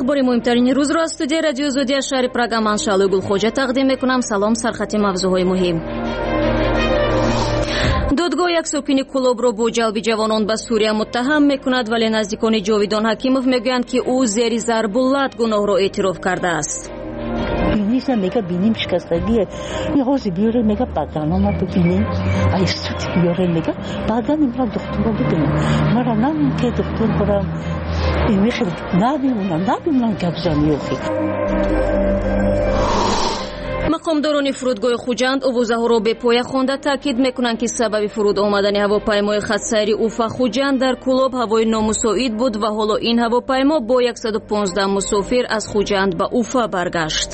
اخبار مهمترین روز را از استودیوی رادیو زودی از شهر پراگ من شعله گلخوجه تقدیم میکنم. سلام. سرخط موضوعهای مهم. دادگاه یک ساکن کلوب را با جلب جوانان به سوریه متهم میکند، ولی نزدیکان جاویدان حکیموف میگویند که او زیر ضرب اللت گناه را اعتراف کرده است. بینیش میگه بینیم شکستگیه، یهوزی بیاره میگه بدنم رو ببینیم، ایستوت بیاره میگه بدن مرا دکتر رو ببینیم، مرا نمیم که دکتر برم این میخواد نبیمونم گبزانیوخی. مقامداران فرودگاه خوجند اووزه ها را به پایه خوانده تاکید میکنند که سبب فرود آمدن هواپیمای خطسیری اوفا خوجند در کلوب هوای نامساعد بود و حالا این هواپیما با 115 مسافر از خوجند به اوفا برگشت.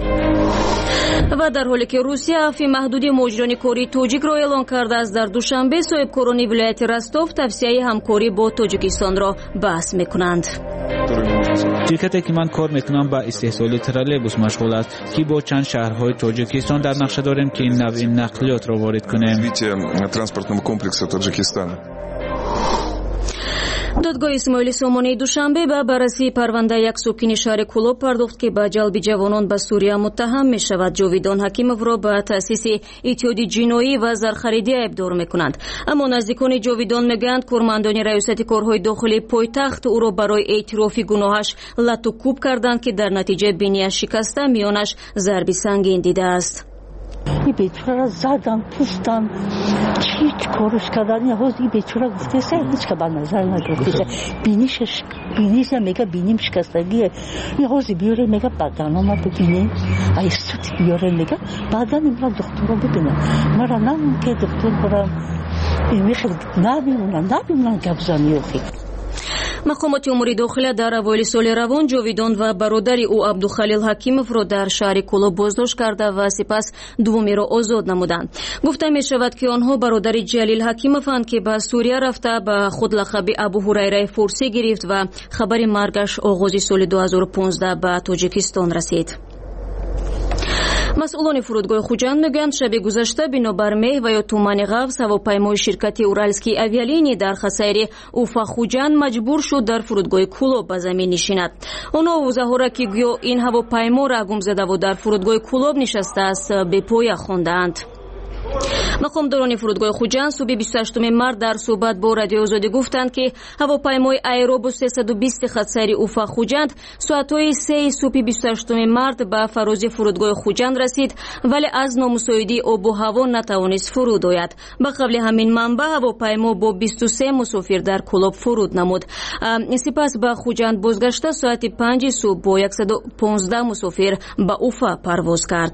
و در حالی که روسیه عفو محدودی مهاجران کاری تاجیک را اعلان کرده است، در دوشنبه صاحبکاران ولایت رستوف توصیه همکاری با تاجیکستان را بحث میکنند. شرکتی که من کار میکنم با استحصال ترالبوس مشغول است که با چند شهرهای تاجیکستان در نقشه داریم که این نوع نقلیات را وارد کنیم. ترانسپورتного комплексу Таджикистана. دادگاه اسماعیل سامانی دوشنبه به بررسی پرونده یک ساکن شهر کلوب پرداخت که به جلب جوانان به سوریه متهم می شود. جاویدان حکیموف را به تأسیس اتحاد جنایی و زرخریدی ابدار می کنند، اما نزدیکان جاویدان میگویند کارمندان ریاست کارهای داخلی پایتخت او را برای اعتراف گناهش لط و کوب کردند که در نتیجه بینیش شکسته، میانش ضربی سنگین دیده است. این بیچاره زدم پوستم چی کارش کردن، یهوز این بیچاره گفته سه هیچ که به نظر نگرفته، بینیش میگه بینیم شکستگیه، یهوز بیاره میگه بدنم رو ببینیم، ایستوت بیاره میگه بدن مرا دکتر رو ببینیم، مرا نمیم که دکتر برم این میخواد نبیمونم گبزانیوخی. مقامات امور داخلی در اوایل سال روان جاویدان و برادری او عبدالخلیل حکیموف را در شهر کلوب بازداشت کرده و سپس دومی را آزاد نمودند. گفته می شود که آنها برادر جلیل حکیموفند که به سوریه رفته به خود لقب ابو هریره فارسی گرفت و خبر مرگش آغاز سال 2015 به تاجیکستان رسید. مسئولان فرودگاه خوجند میگویند شب گذشته بنابر مه و یا تومن غوث هواپیمای شرکت اورالسکی اویالینی در خسیر اوفا خوجند مجبور شد در فرودگاه کلوب به زمین نشیند. آنها اوضاع را که گویا این هواپیما را گم زده و در فرودگاه کلوب نشسته است به پایه خواندند. مقامداران فرودگاه خوجند صبح 28 مارس در صحبت با رادیو آزادی گفتند که هواپیمای ایروبوس 320 خطسیری اوفا خوجند ساعتهای 3 صبح 28 مارس به فراز فرودگاه خوجند رسید، ولی از نامساعدی آب و هوا نتوانست فرود آید. به قبل همین منبع هواپیما با 23 مسافر در کلوب فرود نمود، سپس به خوجند بازگشته ساعت 5 صبح با 115 مسافر به اوفا پرواز کرد.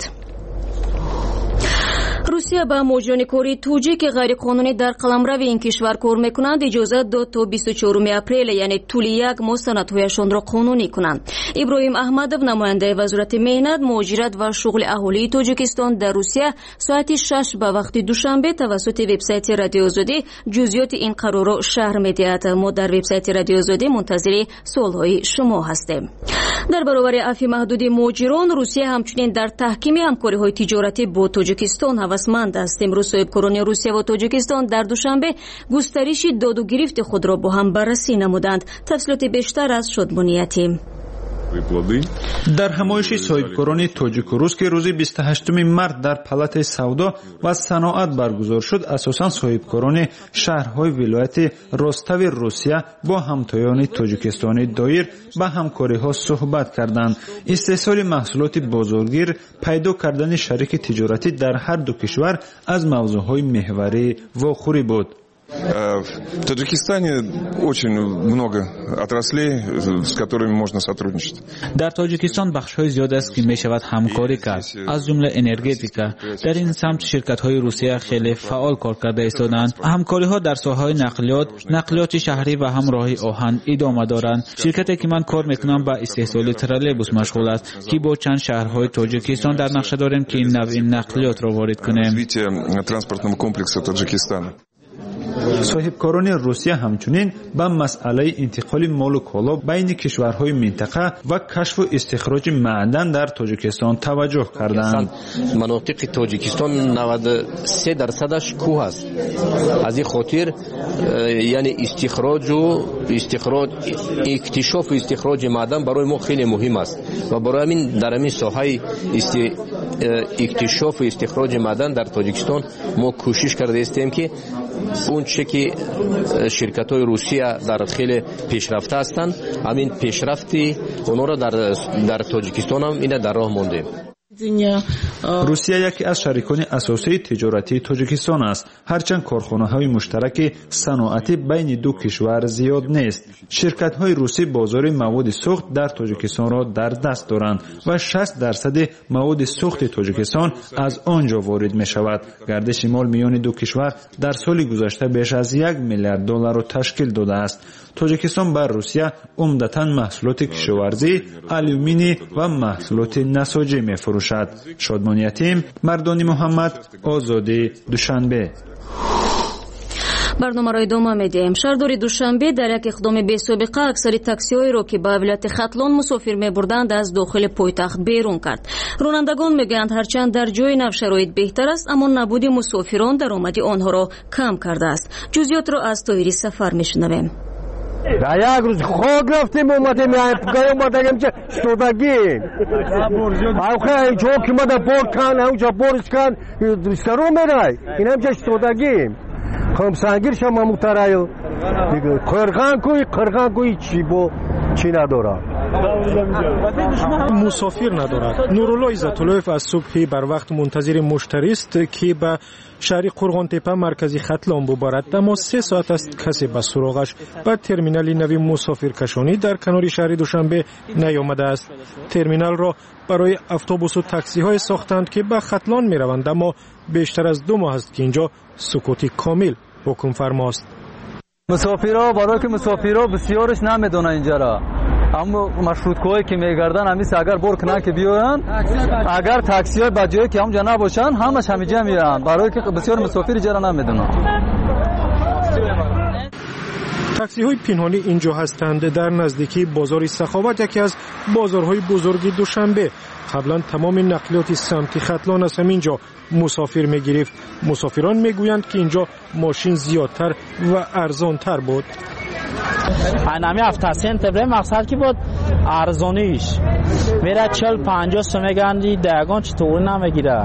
روسیه به مهاجران کاری توجیک غیرقانونی در قلمرو این کشور کار میکنند اجازه داد تا 24 اپریل یعنی طول یک ماه سندهایشان را قانونی کنند. ابراهیم احمدوف نماینده وزارت مهنت، مهاجرت و شغل اهالی تاجیکستان در روسیه ساعت 6 به وقت دوشنبه توسط وبسایت رادیو آزادی جزئیات این قرار را شرح میدهد. ما در وبسایت رادیو آزادی منتظر سوالهای شما هستیم. در برابر عفو محدودی مهاجران، روسیه همچنین در تحکیم همکاری‌های تجارتی با تاجیکستان هوسمند است. امروز صاحبکاران روسیه و تاجیکستان در دوشنبه گسترش داد و گرفت خود را با هم بررسی نمودند. تفصیلات بیشتر از شادمانیتی. در همایش صاحبکاران تاجیک و روس که روز 28 مارس در پالات سودا و صنعت برگزار شد، اساساً صاحبکاران شهرهای ولایت روستاو روسیه با همتایان تاجیکستان دایر به همکاری‌ها صحبت کردند. استحصال محصولات بازارگیر، پیدا کردن شریک تجارتی در هر دو کشور از موضوعهای محوری و خوری بود. В Таджикистане очень много отраслей, с которыми можно сотрудничать. در تاجیکستان بخش‌های زیاد است که می‌شود همکاری کرد، از جمله انرژتیکا. در این سمت شرکت‌های روسیه خیلی فعال کار کرده ایستادند. همکاری‌ها در ساحه‌های نقلیات شهری و هم راه آهن ادامه دارند. شرکتی که من کار می‌کنم با استحصال ترالبوس مشغول است که با چند شهرهای تاجیکستان در نقشه داریم که این نوع نقلیات را وارد کنیم. ترانسپورتного комплексу Таджикистана. صاحبکاران روسیه همچنین به مسئله انتقال مال و کالا بین کشورهای منطقه و کشف و استخراج معدن در تاجیکستان توجه کردند. مناطق تاجیکستان 93%ش کوه است. از این خاطر یعنی اکتشاف و استخراج معدن برای ما خیلی مهم است و برای همین در همین ساحه اکتشاف و استخراج معدن در تاجیکستان ما کوشش کرده هستیم که اون چه که شرکت‌های روسیه در خیلی پیشرفته هستند همین پیشرفتی اونا را در تاجیکستان هم اینه در راه مونده. روسیه یکی از شریکان اساسی تجارتی تاجیکستان است، هرچند کارخانه‌های مشترک صنعتی بین دو کشور زیاد نیست. شرکت‌های روسی بازار مواد سوخت در تاجیکستان را در دست دارند و 60% مواد سوخت تاجیکستان از آنجا وارد می‌شود. گردش مال میان دو کشور در سال گذشته بیش از 1 میلیارد دلار را تشکیل داده است. تاجیکستان بر روسیه عمدتاً محصولات کشاورزی، آلومینی و محصولات نساجی می‌فروشد. شادمان یتیم، مردانی محمد، آزادی، دوشنبه. برنامه‌ро идома медиҳем. Шаҳрдори Душанбе дар як иқдоми бесобиқа аксари таксиҳоеро ки ба вилояти Хатлон мусофир мебурданд аз дохили пойтахт берун кард. Ронандагон мегӯянд ҳарчанд дар ҷои нав шароит беҳтар аст, аммо набуди мусофирон даромади онҳоро кам кардааст. ҷузъиётро аз Тоҳири Сафар мешунавем. Да як рӯз хок рафтем омадем омадагем ча штодагим ахе ҷо ки мада боркан аунҷа борискан старо мерай инам ча штодагим хамсангир шама мутарайл қирғанкӯи чӣ бо чӣ надора мусофир надорад. Нурулло Иззатуллоев аз субҳи барвақт мунтазири муштарист ки ба шаҳри Қурғонтепа маркази Хатлон бубарад, аммо 3 соат аст касе ба суроғаш ба терминали нави мусофиркашонӣ дар канори шаҳри Душанбе наёмадааст. Терминалро барои автобусу таксиҳое сохтанд ки ба Хатлон мераванд, аммо бештар аз 2 моҳ аст ки инҷо сукути комил ҳукмфармост. мусофирҳо барои ки мусофирҳо бисёрш намедонанд инҷара аммо маршруткаҳое ки мегарданд ҳамис агар бор кунанд ки биёянд агар таксиҳо ба ҷое ки ҳамҷа набошанд ҳамаш ҳамиҷа меянд барои ки бисёр мусофир инҷара намедонанд. таксиҳои пинҳонӣ инҷо ҳастанд дар наздикии бозори Саховат, яке аз бозорҳои бузурги Душанбе. қаблан тамоми нақлиёти самти Хатлон аз ҳаминҷо мусофир мегирифт. мусофирон мегӯянд ки инҷо мошин зиёдтар ва арзонтар буд. айнами автосентр мақсад ки буд арзониш мера 40-50 сом меганди дагон читори намегира.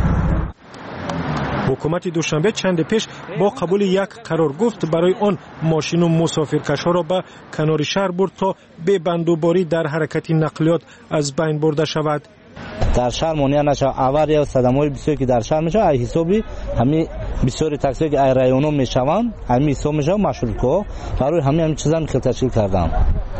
ҳукумати Душанбе чанде пеш бо қабули як қарор гуфт барои он мошину мусофиркашҳоро ба канори шаҳр бурд то бебандуборӣ дар ҳаракати нақлиёт аз байн бурда шавад. дар шаҳр монеа нашавад. авария садамҳои бисёре ки дар шаҳр мешавад, ай ҳисоби ҳамин бисёри таксиҳое ки ай районҳо мешаванд, ҳамин ҳисоб мешавад маршруткаҳо барои ҳамин чизам ташкил карданд.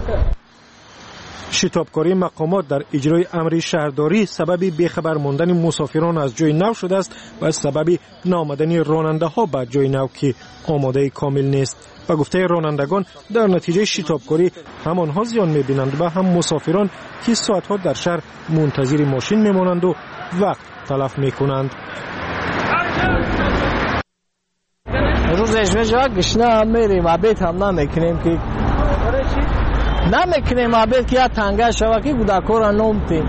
шитобкории мақомот дар иҷрои амри шаҳрдорӣ сабаби бехабар мондани мусофирон аз ҷои нав шудааст ва сабаби наомадани ронандаҳо ба ҷои нав ки омодаи комил нест. ба гуфтаи ронандагон дар натиҷаи шитобкорӣ ҳам онҳо зиён мебинанд ва ҳам мусофирон ки соатҳо дар шаҳр мунтазири мошин мемонанду вақт талаф мекунанд. рӯзеш мешава гишна мерем абед ҳам намекунем ки намекунем абед ки я танга шава ки гудакора номтем.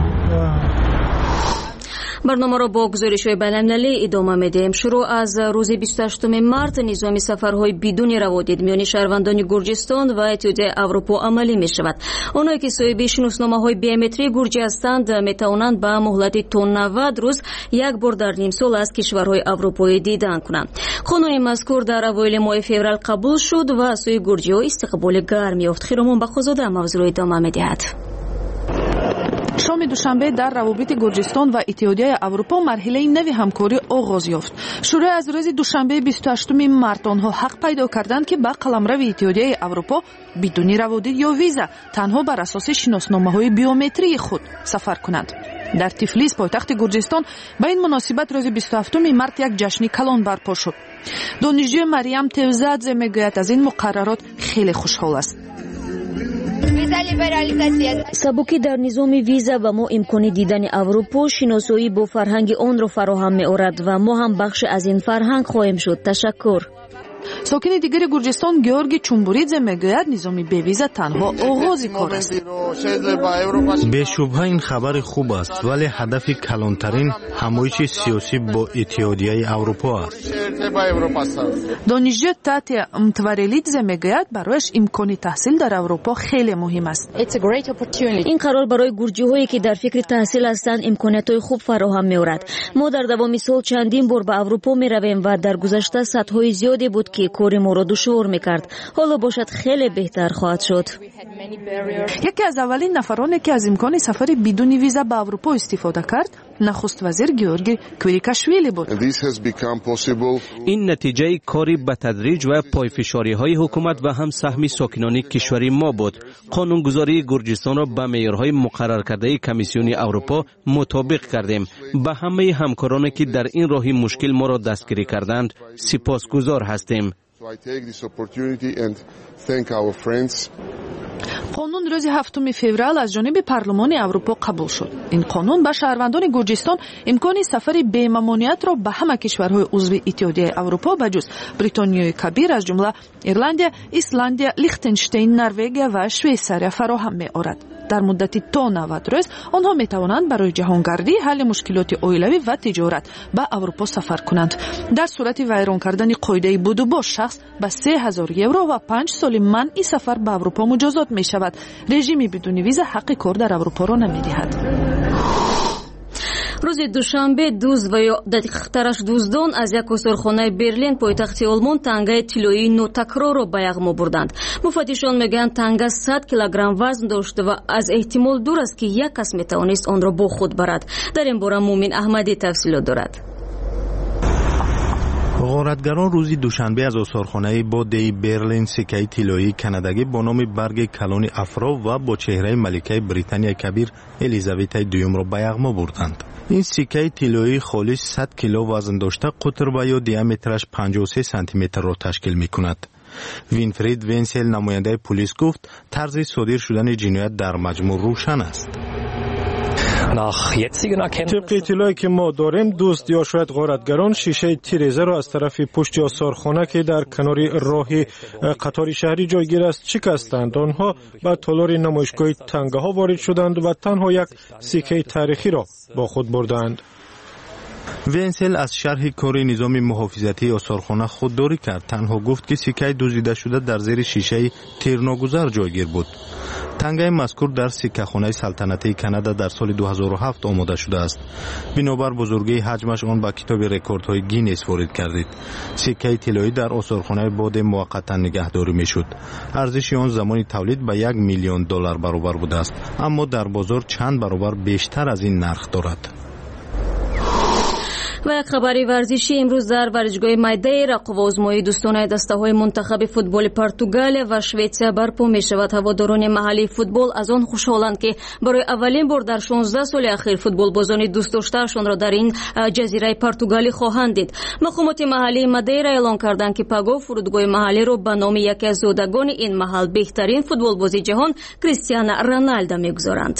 барномаро бо гузоришҳои байналмилалӣ идома медиҳем. шуруъ аз рӯзи 28 март низоми сафарҳои бидуни раводид миёни шаҳрвандони Гурҷистон ва Иттиҳодияи Аврупо амалӣ мешавад. онҳое ки соҳиби шунусномаҳои биометрии гурҷӣ ҳастанд метавонанд ба муҳлати то 90 рӯз як бор дар нимсол аз кишварҳои аврупоӣ дидан кунанд. қонуни мазкур дар авоили моҳи феврал қабул шуд ва аз сӯи гурҷиҳо истиқболи гарм ёфт. хиромон бахозода мавзӯъро идома медиҳад. шоми душанбе дар равобити Гурҷистон ва Иттиҳодияи Аврупо марҳилаи нави ҳамкорӣ оғоз ёфт. шурӯъ аз рӯзи душанбе 28 март онҳо ҳақ пайдо карданд ки ба қаламрави Иттиҳодияи Аврупо бидуни раводид ё виза танҳо бар асоси шиносномаҳои биометрии худ сафар кунанд. дар Тифлис, пойтахти Гурҷистон, ба ин муносибат рӯзи 27 март як ҷашни калон барпо шуд. донишҷӯ Мариям Тевзадзе мегӯяд аз ин муқаррарот хеле хушҳол аст. сабукӣ дар низоми виза ба мо имкони дидани Аврупо, шиносоӣ бо фарҳанги онро фароҳам меорад ва мо ҳам бахше аз ин фарҳанг хоҳем шуд. ташаккур. сокини дигари гурҷистон георги чумбуридзе мегӯяд низоми бевиза танҳо оғози кор аст. бешубҳа ин хабари хуб аст, вале ҳадафи калонтарин ҳамоиши сиёсӣ бо иттиҳодияи аврупо аст. донишҷӯ татя мтварелидзе мегӯяд барояш имкони таҳсил дар аврупо хеле муҳим аст. ин қарор барои гурҷиҳое ки дар фикри таҳсил ҳастанд имкониятҳои хуб фароҳам меорад. мо дар давоми сол чандин бор ба аврупо меравем ва дар гузашта сатҳҳои зиёде буд ки кори моро душвор мекард. ҳоло бошад хеле беҳтар хоҳад шуд. яке аз аввалин нафароне ки аз имкони сафари бидуни виза ба аврупо истифода кард нахуст вазир георги квирикашвили буд. ин натиҷаи кори ба тадриҷ ва пойфишориҳои ҳукумат ва ҳам саҳми сокинони кишвари мо буд. қонунгузории гурҷистонро ба меъёрҳои муқарраркардаи комиссиони аврупо мутобиқ кардем. ба ҳамаи ҳамкороне ки дар ин роҳи мушкил моро дастгирӣ карданд сипосгузор ҳастем. қонун рӯзи 7 феврал аз ҷониби парлумони аврупо қабул шуд. ин қонун ба шаҳрвандони гурҷистон имкони сафари бемамониятро ба ҳама кишварҳои узви иттиҳодияи аврупо ба ҷуз бритониёи кабир аз ҷумла ирландия, исландия, лихтенштейн, норвегия ва швейсария фароҳам меорад. дар муддати то 90 рӯз онҳо метавонанд барои ҷаҳонгардӣ ҳалли мушкилоти оилавӣ ва тиҷорат ба аврупо сафар кунанд. дар сурати вайрон кардани қоидаи будубош шахс ба 3000 евро ва 5 соли манъи сафар ба аврупо муҷозот мешавад. режими бидуни виза ҳаққи кор дар аврупоро намедиҳад. рӯзи душанбе дузд ва ё дақиқтараш дуздон аз як осорхонаи Берлин пойтахти Олмон тангаи тиллоии нотакрорро ба яғмо бурданд. муфаттишон мегӯянд танга 100 килограмм вазн дошт ва аз эҳтимол дур аст ки як кас метавонист онро бо худ барад. дар ин бора Мумин Аҳмадӣ тафсилот дорад. ғоратгарон рӯзи душанбе аз осорхонаи бодеи Берлин сикаи тиллоии канадагӣ бо номи барги калони афро ва бо чеҳраи маликаи Британияи кабир Елизаветаи дуюмро ба яғмо бурданд. ин сикаи тиллоии холис 100 кило вазн дошта қутр ва ё диаметраш 53 сантиметрро ташкил мекунад. Винфрид Венсел намояндаи пулис гуфт тарзи содир шудани ҷиноят дар маҷмӯъ рӯшан аст. طبق اطلاعی که ما داریم دوست یا شاید غارتگران شیشه تیرزه را از طرف پشت آسارخانه که در کنار راه قطار شهری جایگیر است شکستند. آنها به تالار نمایشگاه تنگه ها وارد شدند و تنها یک سکه تاریخی را با خود بردند. ونسل از شرح کاری نظام محافظتی آسارخانه خودداری کرد. تنها گفت که سکه دزدیده شده در زیر شیشه تیرناگذر جایگیر بود. تنگه مذکور در سکه خانه سلطنتی کانادا در سال 2007 آماده شده است. بنابر بزرگی حجمش آن به کتاب رکوردهای گینس وارد گردید. سکه طلایی در آسارخانه باد موقتا نگهداری میشد. ارزش آن زمان تولید به $1 میلیون برابر بوده است، اما در بازار چند برابر بیشتر از این نرخ دارد. و یک خبری ورزشی امروز در ورزشگاه مادیرا قوازمایی دوستانه دسته‌های منتخب فوتبال پرتغال و شویتسیا برپا می‌شود. هواداران محلی فوتبال از آن خوشحالند که برای اولین بار در 16 سال اخیر فوتبال بازان دوست داشته‌شان را در این جزیره پرتغالی خواهند دید. مقامات محلی مادیرا اعلام کردند که پاگو فرودگاه محلی را به نام یکی از زادگان این محل بهترین فوتبال بازی جهان کریستیانو رونالدو می‌گذارند.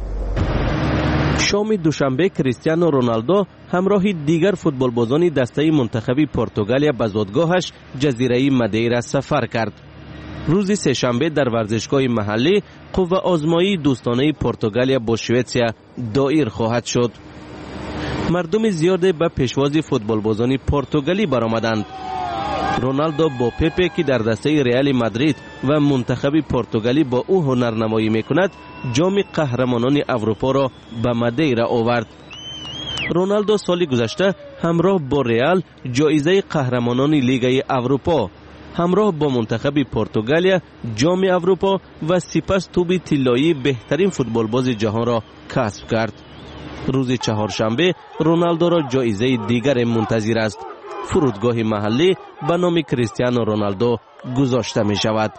شام دوشنبه کریستیانو رونالدو همراه دیگر فوتبالبازان دسته منتخب پرتغالیا به زادگاهش جزیره مادیرا سفر کرد. روز سه‌شنبه در ورزشگاه محلی قوه آزمایی دوستانه پرتغالیا با شویتسیا دایر خواهد شد. مردم زیاد به پیشواز فوتبالبازان پرتغالی برآمدند. رونالدو با پپه که در دسته ریال مادرید و منتخب پرتغالی با او هنرنمایی میکند جام قهرمانان اروپا را به مادیرا آورد. رونالدو سال گذشته همراه با ریال جایزه قهرمانان لیگ اروپا، همراه با منتخب پرتغالیا جام اروپا و سپس توپ طلایی بهترین فوتبالباز جهان را کسب کرد. روز چهارشنبه رونالدو را جایزه دیگر منتظر است. فرودگاه محلی به نام کریستیانو رونالدو گذاشته می شود.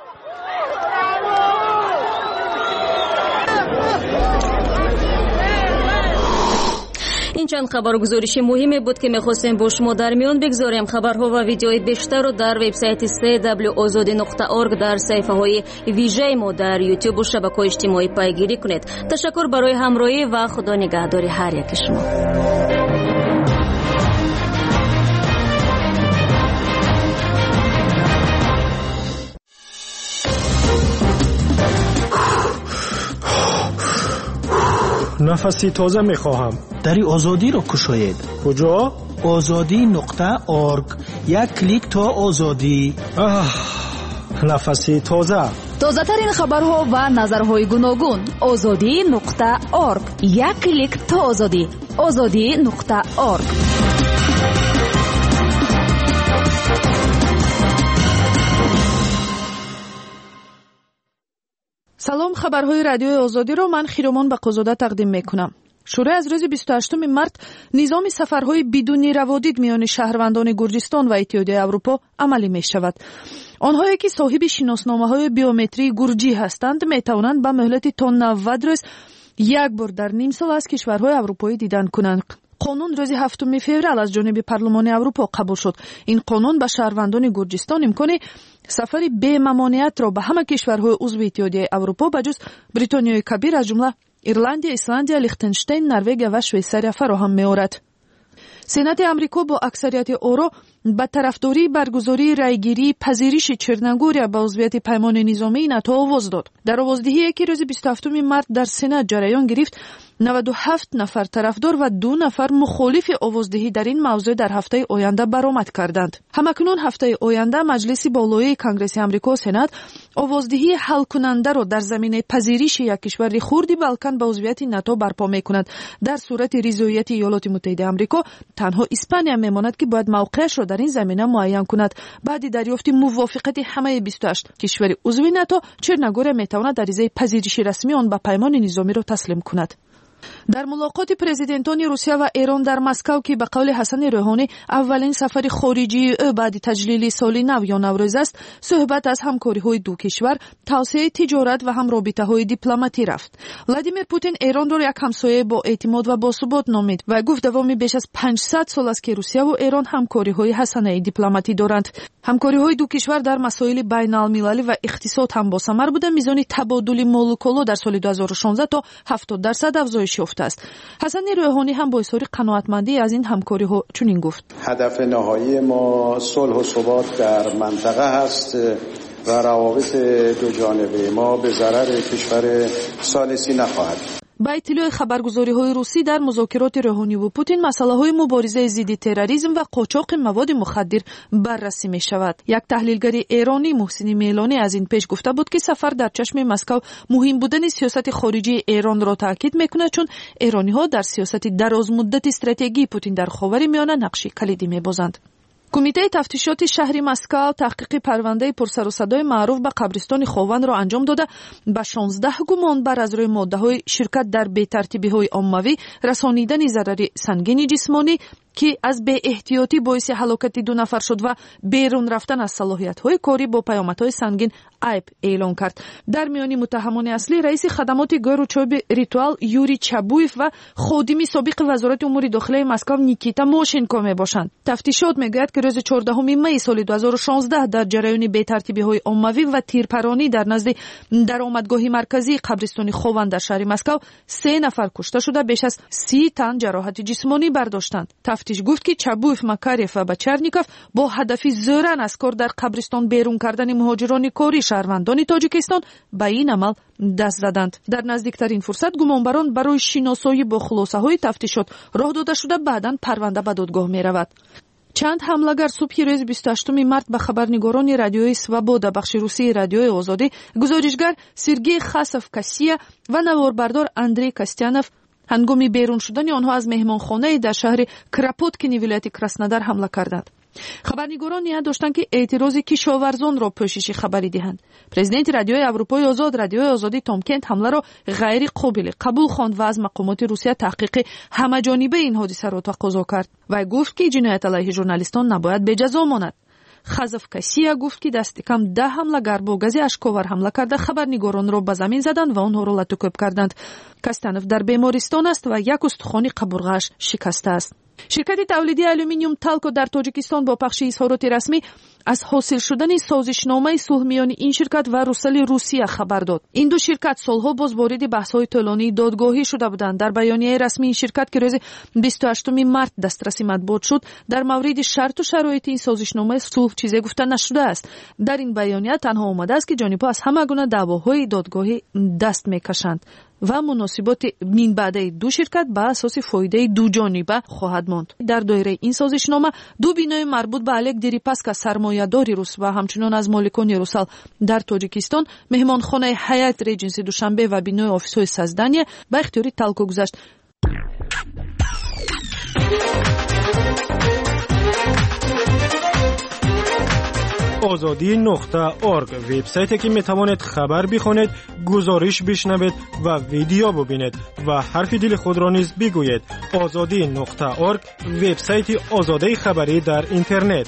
این چند خبرگزارشی مهمی بود که می‌خواستیم با شما در میان بگذاریم. خبرها و ویدیوهای بیشتر رو در وبسایت www.azadi.org در صفحه‌های ویژه ما در یوتیوب و شبکه‌های اجتماعی پیگیری کنید. تشکر برای همراهی و خدا نگهدار هر یک شما. нафаси тоза мехоҳам. дари озодиро кушоед. куҷо? ozodi.org. як клик то озодӣ. нафаси тоза. тозатарин хабарҳо ва назарҳои гуногун. ozodi.org. як клик то озодӣ. ozodi.org. салом, хабарҳои радиои озодиро ман хиромон бақозода тақдим мекунам. шӯра аз рӯзи 28 март низоми сафарҳои бидуни раводид миёни шаҳрвандони Гурҷистон ва Иттиҳодияи Аврупо амалӣ мешавад. онҳое ки соҳиби шиносномаҳои биометрии гурҷӣ ҳастанд, метавонанд ба муҳлати то 90 рӯз як бор дар ним сол аз кишварҳои аврупоӣ дидан кунанд. қонун рӯзи 7 феврал аз ҷониби парлумони Аврупо қабул шуд. ин қонун ба шаҳрвандони Гурҷистон имкони сафари бемамониятро ба ҳама кишварҳои узви Иттиҳодияи Аврупо ба ҷуз Бритониёи Кабир аз ҷумла Ирландия, Исландия, Лихтенштейн, Норвегия ва Швейтсария фароҳам меорад. сенати амрико бо аксарияти оро ба тарафдории баргузории райгирии пазириши Черногория ба узвияти паймони низомии НАТО овоз дод. дар овоздиҳие ки рӯзи 27 март дар Сенат ҷараён гирифт, 97 нафар тарафдор ва 2 нафар мухолифи овоздиҳӣ дар ин мавзӯъ дар ҳафтаи оянда баромад карданд. ҳамакунун ҳафтаи оянда маҷлиси болоии Конгресси Амрико Сенат овоздиҳии ҳалкунандаро дар заминаи пазириши як кишвари хурди Балкан ба узвияти НАТО барпо мекунад. дар сурати ризояти Иёлоти Муттаҳидаи Амрико танҳо Испания мемонад ки бояд мавқеашро дар ин замина муайян кунад. баъди дарёфти мувофиқати ҳамаи 28 кишвари узви НАТО, Черногория метавонад аризаи пазириши расмии он ба паймони низомиро таслим кунад. дар мулоқоти президентони Русия ва Эрон дар Москав, ки ба қавли Ҳасани Рӯҳонӣ аввалин сафари хориҷии ӯ баъди таҷлили соли нав ё Наврӯз аст, суҳбат аз ҳамкориҳои ду кишвар, тавсеяи тиҷорат ва ҳам робитаҳои дипломатӣ рафт. Владимир Путин Эронро як ҳамсояи бо эътимод ва босубот номид ва гуфт давоми беш аз 500 сол аст ки Русия ва Эрон ҳамкориҳои ҳасанаи дипломатӣ доранд. ҳамкориҳои ду кишвар дар масоили байналмилалӣ ва иқтисод ҳам босамар буда мизони табодули молу коло дар соли 2016 то 70% афзоиш ёфтааст. ҳасани Рӯҳонӣ ҳам бо изҳори қаноатмандӣ аз ин ҳамкориҳо чунин гуфт: ҳадаф ниҳоии мо сулҳу субот дар мантақа ҳаст ва равобит дуҷонибии мо бе зарари кишвари солисӣ нахоҳад. ба иттилои хабаргузориҳои русӣ, дар музокироти Рӯҳониву Путин масъалаҳои муборизаи зидди терроризм ва қочоқи маводи мухаддир баррасӣ мешавад. як таҳлилгари эронӣ Муҳсини Мелонӣ аз ин пеш гуфта буд ки сафар дар чашми Москав муҳим будани сиёсати хориҷии Эронро таъкид мекунад, чун эрониҳо дар сиёсати дарозмуддати стратегии Путин дар ховари миёна нақши калидӣ мебозанд. кумитаи тафтишоти шаҳри Москав таҳқиқи парвандаи пурсарусадои маъруф ба қабристони Хованро анҷом дода ба 16 гумонбар аз рӯи моддаҳои ширкат дар бетартибиҳои оммавӣ, расонидани зарари сангини ҷисмонӣ ки аз беэҳтиётӣ боиси ҳалокати 2 нафар шуд ва берун рафтан аз салоҳиятҳои корӣ бо паёмадҳои сангин айб эълон кард. дар миёни муттаҳамони аслӣ раиси хадамоти горучоби Ритуал Юрий Чабуев ва ходими собиқи вазорати умури дохилаи Москав Никита Мошенко мебошанд. тафтишот мегӯяд ки рӯзи 14 майи соли 2016 дар ҷараёни бетартибиҳои оммавӣ ва тирпаронӣ дар назди даромадгоҳи марказии қабристони Хован дар шаҳри Москав 3 нафар кушта шуда, беш аз 30 тан ҷароҳати ҷисмонӣ бардоштанд. тафтиш гуфт ки Чабуев, Макарев ва Бачарников бо ҳадафи зӯран аз кор дар қабристон берун кардани муҳоҷирони корӣ шаҳрвандони Тоҷикистон ба ин амал даст заданд. дар наздиктарин фурсат гумонбарон барои шиносоӣ бо хулосаҳои тафтишот роҳ дода шуда баъдан парванда ба додгоҳ меравад. чанд ҳамлагар субҳи рӯзи 28 март ба хабарнигорони радиои Свобода бахши русии радиои Озодӣ, гузоришгар Сергей Хасов-Кассия ва наворбардор Андрей Костянов ҳангоми берун шудани онҳо аз меҳмонхонае дар шаҳри Кропоткини вилояти Краснодар ҳамла карданд. хабарнигорон ният доштанд ки эътирози кишоварзонро пӯшиши хабарӣ диҳанд. президенти радиои Аврупои озод, радиои Озодӣ Томкент ҳамларо ғайри қобили қабул хонд ва аз мақомоти Русия таҳқиқи ҳамаҷонибаи ин ҳодисаро тақозо кард. вай гуфт ки ҷиноят алайҳи журналистон набояд беҷазо монад. Хазов Кассия гуфт ки дасти кам 10 ҳамлагар бо гази ашковар ҳамла карда хабарнигоронро ба замин заданд ва онҳоро латукӯб карданд. Кастанов дар бемористон аст ва як устухони қабурғааш шикаста аст. ширкати тавлидии алюминиум Талко дар Тоҷикистон бо пахши изҳороти расмӣ аз ҳосил шудани созишномаи сулҳ миёни ин ширкат ва Русали Русия хабар дод. ин ду ширкат солҳо боз вориди баҳсҳои тӯлонии додгоҳӣ шуда буданд. дар баёнияи расмии ин ширкат ки рӯзи 28 март дастраси матбуот шуд, дар мавриди шарту шароити ин созишномаи сулҳ чизе гуфта нашудааст. дар ин баёния танҳо омадааст ки ҷонибҳо аз ҳама гуна даъвоҳои додгоҳӣ даст мекашанд. و مناسبات من بعده دو شرکت به اساس فایده دو جانبه خواهد ماند. در دایره این سازشنامه دو بینای مربوط به الک دریپاسکا سرمایه‌داری روس و همچنین از مالکان یروسال در تاجیکستان مهمانخانه حیات ریجنسی دوشنبه و بینای آفیس‌های سازدانی به اختیار تالکو گذاشت. azadi.org وبسایتی که میتوانید خبر بخونید، گزارش بشنوید و ویدیو ببینید و حرف دل خود را نیز بگویید. azadi.org وبسایت آزادی خبری در اینترنت.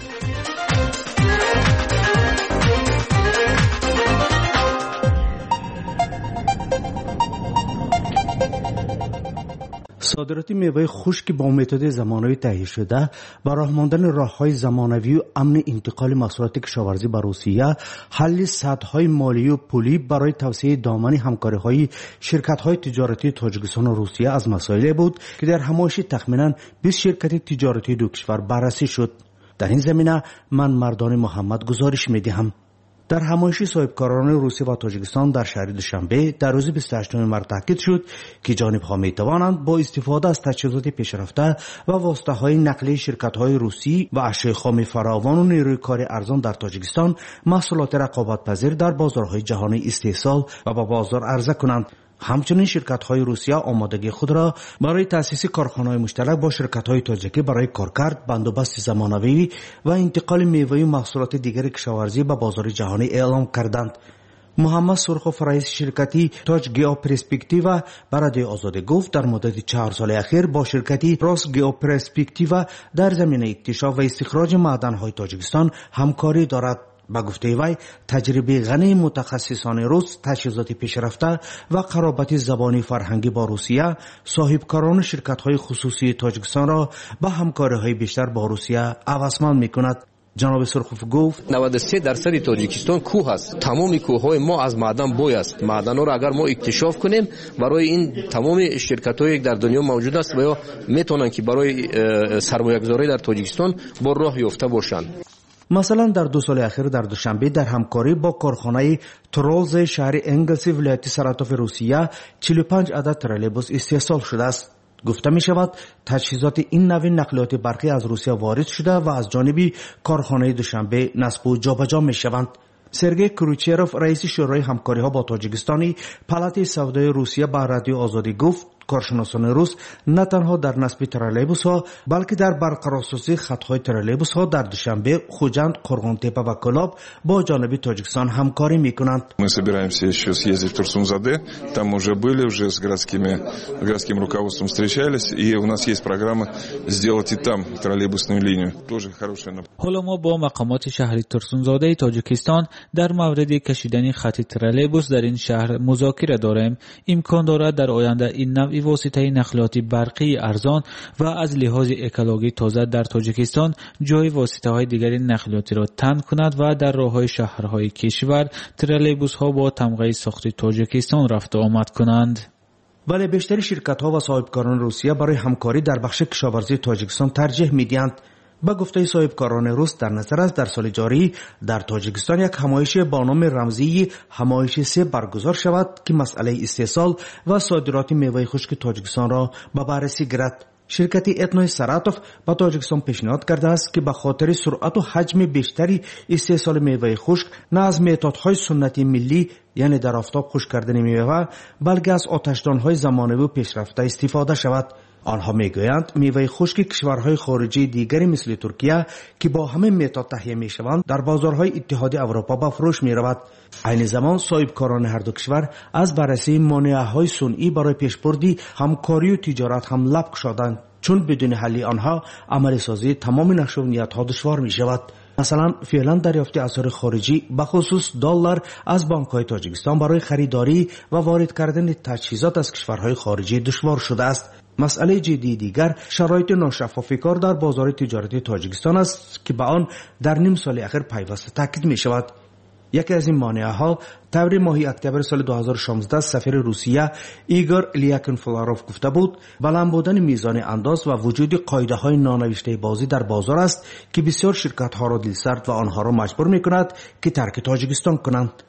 صادرات میوه خشک با متد زمانوی تهیه شده برای ماندن راه‌های زمانوی و امن انتقال محصولات کشاورزی به روسیه، حل سدهای مالی و پولی برای توسعه دامن همکاری‌های شرکت‌های تجارتی تاجیکستان و روسیه از مسائلی بود که در همایش تخمیناً 20 شرکت تجارتی دو کشور بررسی شد. در این زمینه من مردان محمد گزارش می‌دهم. در همایش صاحبکاران روسیه و تاجیکستان در شهر دوشنبه در روز 28 مارس تاکید شد که جانب‌ها می‌توانند با استفاده از تجهیزات پیشرفته و واسطه‌های نقلیه شرکت‌های روسی و اشیاء خام فراوان و نیروی کار ارزان در تاجیکستان محصولات رقابت‌پذیر در بازارهای جهانی استحصال و به بازار عرضه کنند. همچنین شرکت‌های روسیه آمادگی خود را برای تأسیس کارخانه‌های مشترک با شرکت‌های تاجیکی برای کارکرد، بندوبست زمانوی و انتقال میوه و محصولات دیگر کشاورزی به بازار جهانی اعلام کردند. محمد سرخوف رئیس شرکتی تاج گیو پرسپکتیو برای آزادی گفت در مدت 4 سال اخیر با شرکتی راس گیو پرسپکتیو در زمینه اکتشاف و استخراج معدن‌های تاجیکستان همکاری دارد. با گفته وی تجربه غنی متخصصان روس، تجهیزات پیشرفته و قرابت زبانی فرهنگی با روسیه صاحبکاران شرکت‌های خصوصی تاجیکستان را به همکاری‌های بیشتر با روسیه هوسمند می‌کند. جناب سرخوف گفت 93% تاجیکستان کوه است. تمام کوه‌های ما از معدن بوی است. معدن‌ها را اگر ما اکتشاف کنیم برای این تمام شرکت‌هایی که در دنیا موجود است و یا میتونن که برای سرمایه‌گذاری در تاجیکستان با راه یافته باشند. مثلا در 2 سال اخیر در دوشنبه در همکاری با کارخانه ترولز شهر انگلسی ولایت سراتوف روسیه 45 عدد ترالبوس استحصال شده است. گفته می شود تجهیزات این نوع نقلیات برقی از روسیه وارد شده و از جانب کارخانه دوشنبه نصب و جابجا می شوند. سرگئی کروچیروف رئیس شورای همکاری ها با تاجیکستانی پالات سودای روسیه با رادیو آزادی گفت کارشناسان روس نه تنها در نصب ترالیبوس ها بلکه در برقرارسازی خطهای ترالیبوس ها در دوشنبه، خوجند، قرغانتپه و کلاب با جانب تاجیکستان همکاری میکنند. Мы собираемся еще съездить в Турсун-Заде. Там уже были, уже с городским руководством встречались, и у нас есть программа сделать и там троллейбусную линию. Тоже хорошая. حالا ما با مقامات شهر ترسونزاده تاجیکستان در مورد کشیدن خط ترالیبوس در این شهر مذاکره داریم. امکان دارد در آینده این نوع واسطه نقلیات برقی ارزان و از لحاظ اکولوژی تازه در تاجیکستان جای واسطه های دیگر نقلیاتی را تامین کند و در راههای شهرهای کشور ترالیبوس ها با تمغه ساخت تاجیکستان رفت آمد کنند. ولی بیشتر شرکت ها و صاحبکاران روسیه برای همکاری در بخش کشاورزی تاجیکستان ترجیح میدهند. با گفته صاحبکاران روس در نظر است در سال جاری در تاجیکستان یک همایش با نام رمزی همایش 3 برگزار شود که مسئله استحصال و صادرات میوه خشک تاجیکستان را به بررسی گیرد. شرکت اتنوی سراتوف با تاجیکستان پیشنهاد کرده است که به خاطر سرعت و حجم بیشتری استحصال میوه خشک نه از متدهای سنتی ملی یعنی در آفتاب خشک کردن میوه بلکه از آتشدانهای زمانوی و پیشرفته استفاده شود. آنها میگویند میوه خشک کشورهای خارجی دیگری مثل ترکیه که با همه متد تهیه میشوند در بازارهای اتحادیه اروپا به فروش میرود. عین زمان صاحبکاران هر دو کشور از بررسی مانعهای صنعی برای پیشبردی همکاری و تجارت هم لب گشادند، چون بدون حل آنها عمل سازی تمام نشریات‌ها دشوار می شود. مثلا فعلا دریافت اسعار خارجی به خصوص دلار از بانک‌های تاجیکستان برای خریداری و وارد کردن تجهیزات از کشورهای خارجی دشوار شده است. مسئله جدی دیگر شرایط ناشفاف کار در بازار تجارتی تاجیکستان است که به آن در نیم سال اخیر پیوسته تاکید می شود. یکی از این مانعها طور ماه اکتبر سال 2016 سفیر روسیه ایگور لیاکنفلاروف گفته بود بلند بودن میزان انداز و وجود قاعده های نانوشته بازی در بازار است که بسیار شرکت ها را دلسرد و آنها را مجبور می کند که ترک تاجیکستان کنند.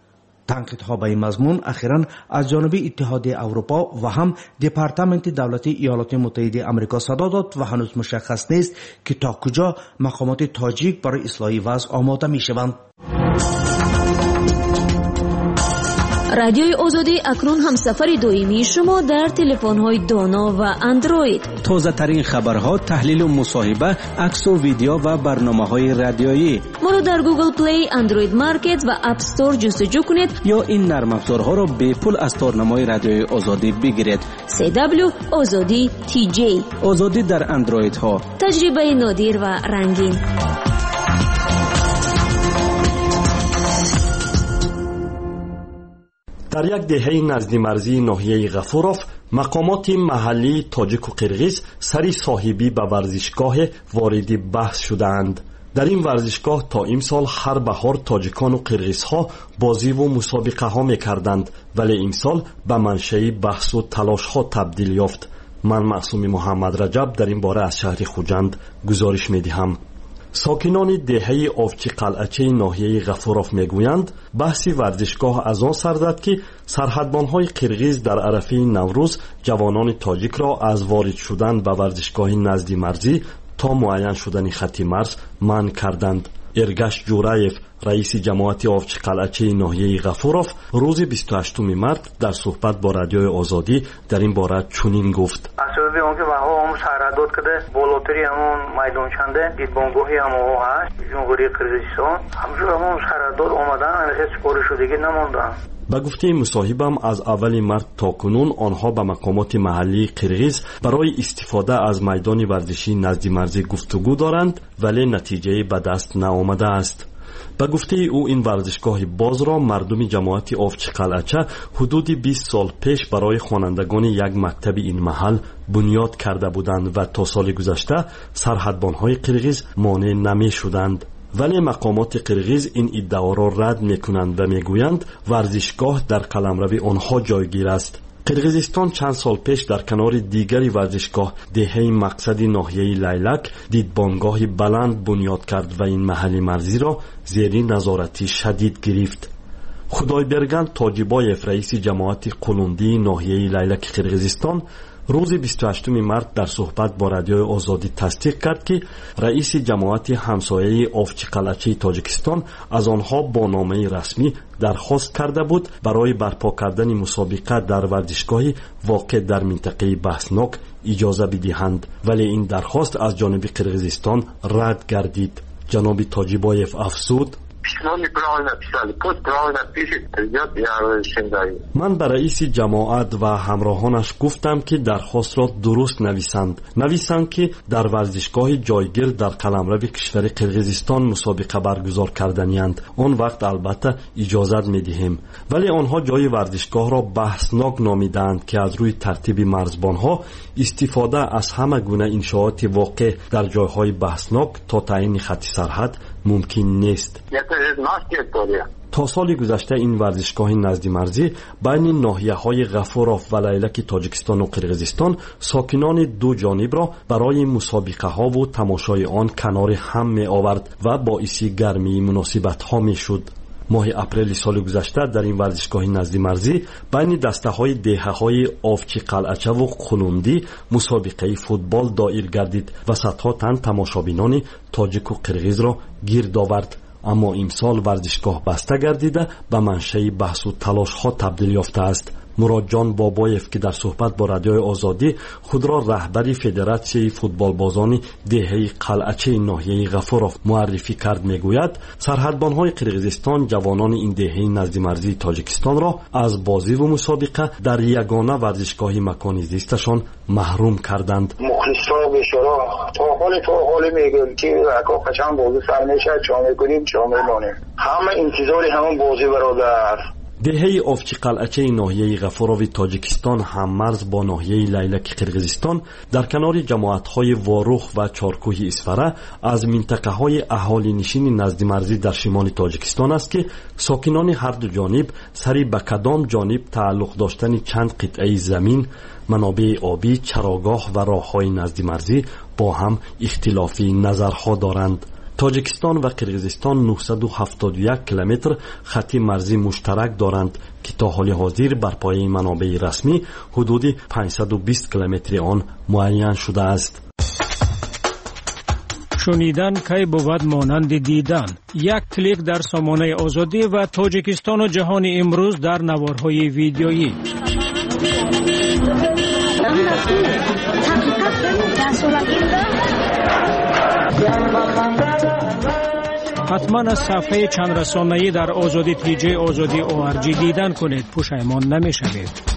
تنقیدها به این مضمون اخیراً از جانب اتحادیه اروپا و هم دپارتمنت دولتی ایالات متحده آمریکا صدا داد و هنوز مشخص نیست که تا کجا مقامات تاجیک برای اصلاح وضع آماده میشوند. رادیوی آزادی اکنون هم سفر دائمی شما در تلفن‌های دانا و اندروید. تازه ترین خبرها، تحلیل و مصاحبه، عکس و ویدیو و برنامه‌های رادیویی. ما رو در گوگل پلی، اندروید مارکت و اپ استور جستجو کنید یا این نرم افزارها را به پول از تارنمای رادیوی آزادی بگیرید. CW آزادی TJ. آزادی در اندروید ها. تجربه نادر و رنگین. در یک دهه نزد مرزی ناحیه غفورов مقامات محلی تاجیک و قرغیز سری صاحبی به ورزشگاه وارد بحث شدند. در این ورزشگاه تا امسال هر بهار تاجیکان و قرغیزها بازی و مسابقه ها میکردند، ولی امسال به منشأ بحث و تلاش ها تبدیل یافت. من معصوم محمد رجب در این باره از شهر خوجند گزارش میدهم. ساکنان دهه آفچی قلعچه ناحیه غفورов میگویند بحث ورزشگاه از آن سر زد که سرحدبانهای قرغیز در عرفه نوروز جوانان تاجیک را از وارد شدن به ورزشگاه نزد مرزی تا معین شدن خط مرز منع کردند. ارگش جورایف رئیس جماعت آفچی قلعچه ناحیه غفورov روز 28 مارس در صحبت با رادیوی آزادی در این باره چنین گفت: سبب اون که وها هم سرحدات کده بالاتری همون میدانچنده دیدبانگاهی هم هست جمهوری قرغیزستان همشون همون سرحدات اومدن هیچ سپارش دیگه نموندن. به گفته مصاحبم از اول مارس تا کنون آنها به مقامات محلی قرغیز برای استفاده از میدان ورزشی نزد مرزی گفتگو دارند، ولی نتیجه به دست نآمده است. به گفته او این ورزشگاه باز را مردم جماعت آفچی قلعچه حدود 20 سال پیش برای خوانندگان یک مکتب این محل بنیاد کرده بودند و تا سال گذشته سرحدبانهای قرغیز مانع نمی شدند. ولی مقامات قرغیز این ادعا را رد میکنند و میگویند ورزشگاه در قلمرو آنها جایگیر است. قرغیزستان چند سال پیش در کنار دیگری ورزشگاه دهه مقصد ناحیه لیلک دیدبانگاه بلند بنیاد کرد و این محل مرزی را زیر نظارتی شدید گرفت. خدایبرگان تاجیبایف رئیس جماعت قلوندی ناحیه لیلک قرغیزستان روز 28 مارس در صحبت با رادیوی آزادی تصدیق کرد که رئیس جماعت همسایه آفچی قلعچه تاجیکستان از آنها با نامه رسمی درخواست کرده بود برای برپا کردن مسابقه در ورزشگاهی واقع در منطقه بحثناک اجازه بدهند، ولی این درخواست از جانب قرغیزستان رد گردید. جناب تاجیبایف افزود: من به رئیس جماعت و همراهانش گفتم که درخواست را درست نویسند که در ورزشگاه جایگیر در قلمرو کشور قرغیزستان مسابقه برگزار کردنیند. آن وقت البته اجازت میدهیم، ولی آنها جای ورزشگاه را بحثناک نامیدند که از روی ترتیب مرزبانها استفاده از همه گونه انشاءات واقع در جایهای بحثناک تا تعیین خط سرحد ممکن نیست. تا سال گذشته این ورزشگاه نزد مرزی بین ناحیه‌های غفورov و لیلک تاجیکستان و قرغیزستان ساکنان دو جانب را برای مسابقه ها و تماشای آن کنار هم می آورد و باعث گرمی مناسبت ها می شد. ماه اپریل سال گذشته در این ورزشگاه نزد مرزی بین دسته های دهه های آفچی قلعچه و قلوندی مسابقه فوتبال دایر گردید و صدها تن تماشابینان تاجیک و قرغیز را گرد آورد. اما امسال ورزشگاه بسته گردیده به منشأ بحث و تلاش ها تبدیل یافته است. مراد جان بابایف که در صحبت با رادیوی آزادی خود را رهبری فدراسیون فوتبال بازان دهه قلعچه ناحیه غفورov معرفی کرد میگوید سرحدبانهای قرغیزستان جوانان این دهه نزد مرزی تاجیکستان را از بازی و مسابقه در یگانه ورزشگاه مکان زیستشان محروم کردند. مخلصا بیچاره تا حال میگن که اگه قشنگ بازی سر میشه چا میکنیم همه انتظار همون بازی برادر. دهه آفچی قلعچه ناحیه غفورov تاجیکستان هم مرز با ناحیه لیلک قرغیزستان در کنار جماعت‌های واروخ و چارکوه اسفره از منطقه‌های اهالی نشین نزد مرزی در شمال تاجیکستان است که ساکنان هر دو جانب سری به کدام جانب تعلق داشتن چند قطعه زمین، منابع آبی، چراگاه و راه‌های نزد مرزی با هم اختلافی نظرها دارند. تاجیکستان و قرقیزستان 971 کیلومتر خط مرزی مشترک دارند که تا حال حاضر بر پایه منابع رسمی حدود 520 کیلومتر آن معین شده است. شنیدن کی بود مانند دیدن. یک کلیک در سامانه آزادی و تاجیکستان و جهان امروز در نوارهای ویدیویی. حتما از صفحه چند رسانه‌ای در آزادی تیجی آزادی ORG دیدن کنید، پشیمان نمی‌شوید.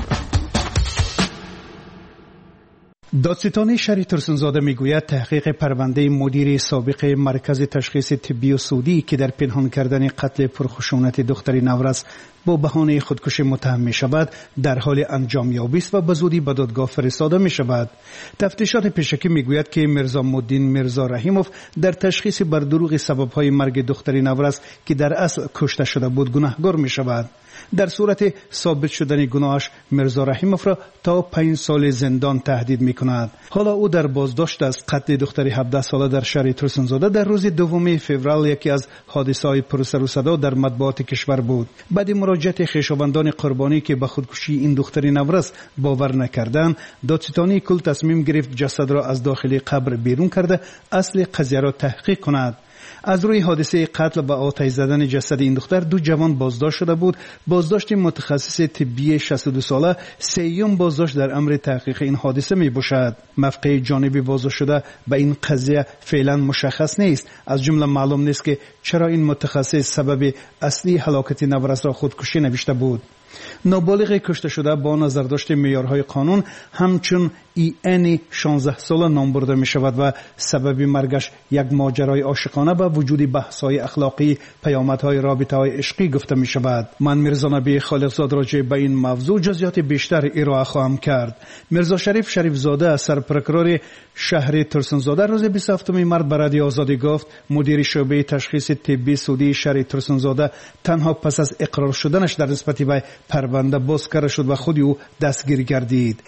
دادستانی شهر ترسنزاده میگوید تحقیق پرونده مدیر سابق مرکز تشخیص طبی و سعودی که در پنهان کردن قتل پرخشونت دختر نورس با بهانه خودکشی متهم می شود در حال انجام یابی است و به زودی به دادگاه فرستاده می شود. تفتیشات پیشکی میگوید که میرزا مدین میرزا رحیموف در تشخیص بر دروغ سببهای مرگ دختر نورس که در اصل کشته شده بود گناهکار می شود. در صورت ثابت شدن گناهش میرزا رحیموف را تا 5 سال زندان تهدید می کند. حالا او در بازداشت از قتل دختر 17 ساله در شهر ترسنزاده در روز 2 فوریه یکی از حادثه‌های پرسر و صدا در مطبوعات کشور بود. بعد مراجعه خویشاوندان قربانی که به خودکشی این دختر نورس باور نکردند، دادستانی کل تصمیم گرفت جسد را از داخل قبر بیرون کرده اصل قضیه را تحقیق کند. از روی حادثه قتل و آتش زدن جسد این دختر 2 جوان بازداشت شده بود. بازداشت متخصص طبی 62 ساله سیوم بازداشت در امر تحقیق این حادثه می باشد. موقع جانبی بازداشت شده به این قضیه فعلا مشخص نیست. از جمله معلوم نیست که چرا این متخصص سبب اصلی هلاکت نورس را خودکشی نوشته بود. نابالغ کشته شده با نظرداشت معیارهای قانون همچون EN 16 ساله نام برده می شود و سبب مرگش یک ماجرای عاشقانه با وجود بحث‌های اخلاقی پیامدهای رابطه‌های عشقی گفته می شود. من میرزا نبی خالقزاد راجع به این موضوع جزئیات بیشتر ارائه خواهم کرد. میرزا شریف شریفزاده سرپرکرور شهر ترسنزاده روز 27 مارس به رادیو آزادی گفت مدیر شعبه تشخیص طبی سعودی شهر ترسنزاده تنها پس از اقرار شدنش در نسبت به پرونده بازکار شد و خود او دستگیر گردید.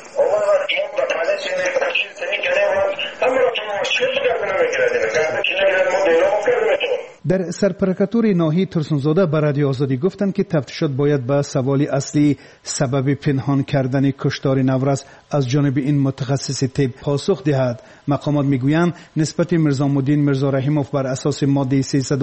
در سرپرکاتور ناحیه ترسنزاده به رادیو آزادی گفتند که تفتیشات باید به سوال اصلی سبب پنهان کردن کشتار نورس از جانب این متخصص طب پاسخ دهد. مقامات میگویند نسبت میرزا مدین میرزا رحیموف بر اساس ماده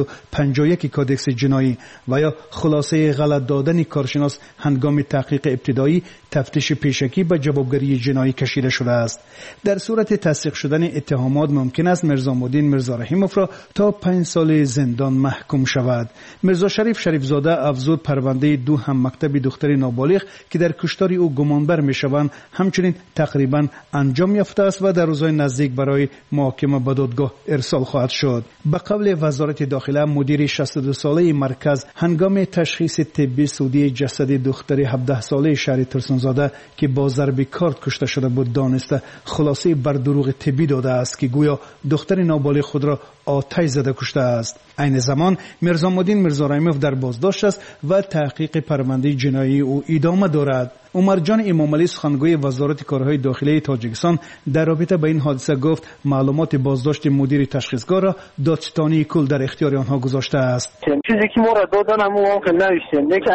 351 کودکس جنایی و یا خلاصه غلط دادن کارشناس هنگام تحقیق ابتدایی تفتیش پیشکی به جوابگری جنایی کشیده شده است. در صورت تصدیق شدن اتهامات ممکن است میرزا مدین میرزا رحیموف را تا 5 سال زندان محکوم شود. میرزا شریف شریفزاده افزود پرونده 2 هم مکتب دختر نابالغ که در کشتار او گمانبر میشوند همچنین تقریبا انجام یافته است و در روزهای نزدیک برای محاکمه به دادگاه ارسال خواهد شد. به قول وزارت داخله مدیر 62 ساله مرکز هنگام تشخیص طبی سعودی جسد دختر 17 ساله شهر ترسنزاده که با ضرب کارد کشته شده بود دانسته خلاصه بر دروغ طبی داده است که گویا دختر نابالغ خود را آتش زده کشته است. عین زمان میرزا مدین میرزا رحیموف در بازداشت است و تحقیق پرونده جنایی او ادامه دارد. عمر جان امامعلی سخنگوی وزارت کارهای داخلی تاجیکستان در رابطه با این حادثه گفت معلومات بازداشت مدیر تشخیصگاه را دادستانی کل در اختیار آنها گذاشته است. چیزی که ما را دادن همون که نوشتیم نه که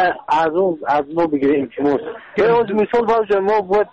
از ما بگیریم که موست یه روز مثال باشه ما باید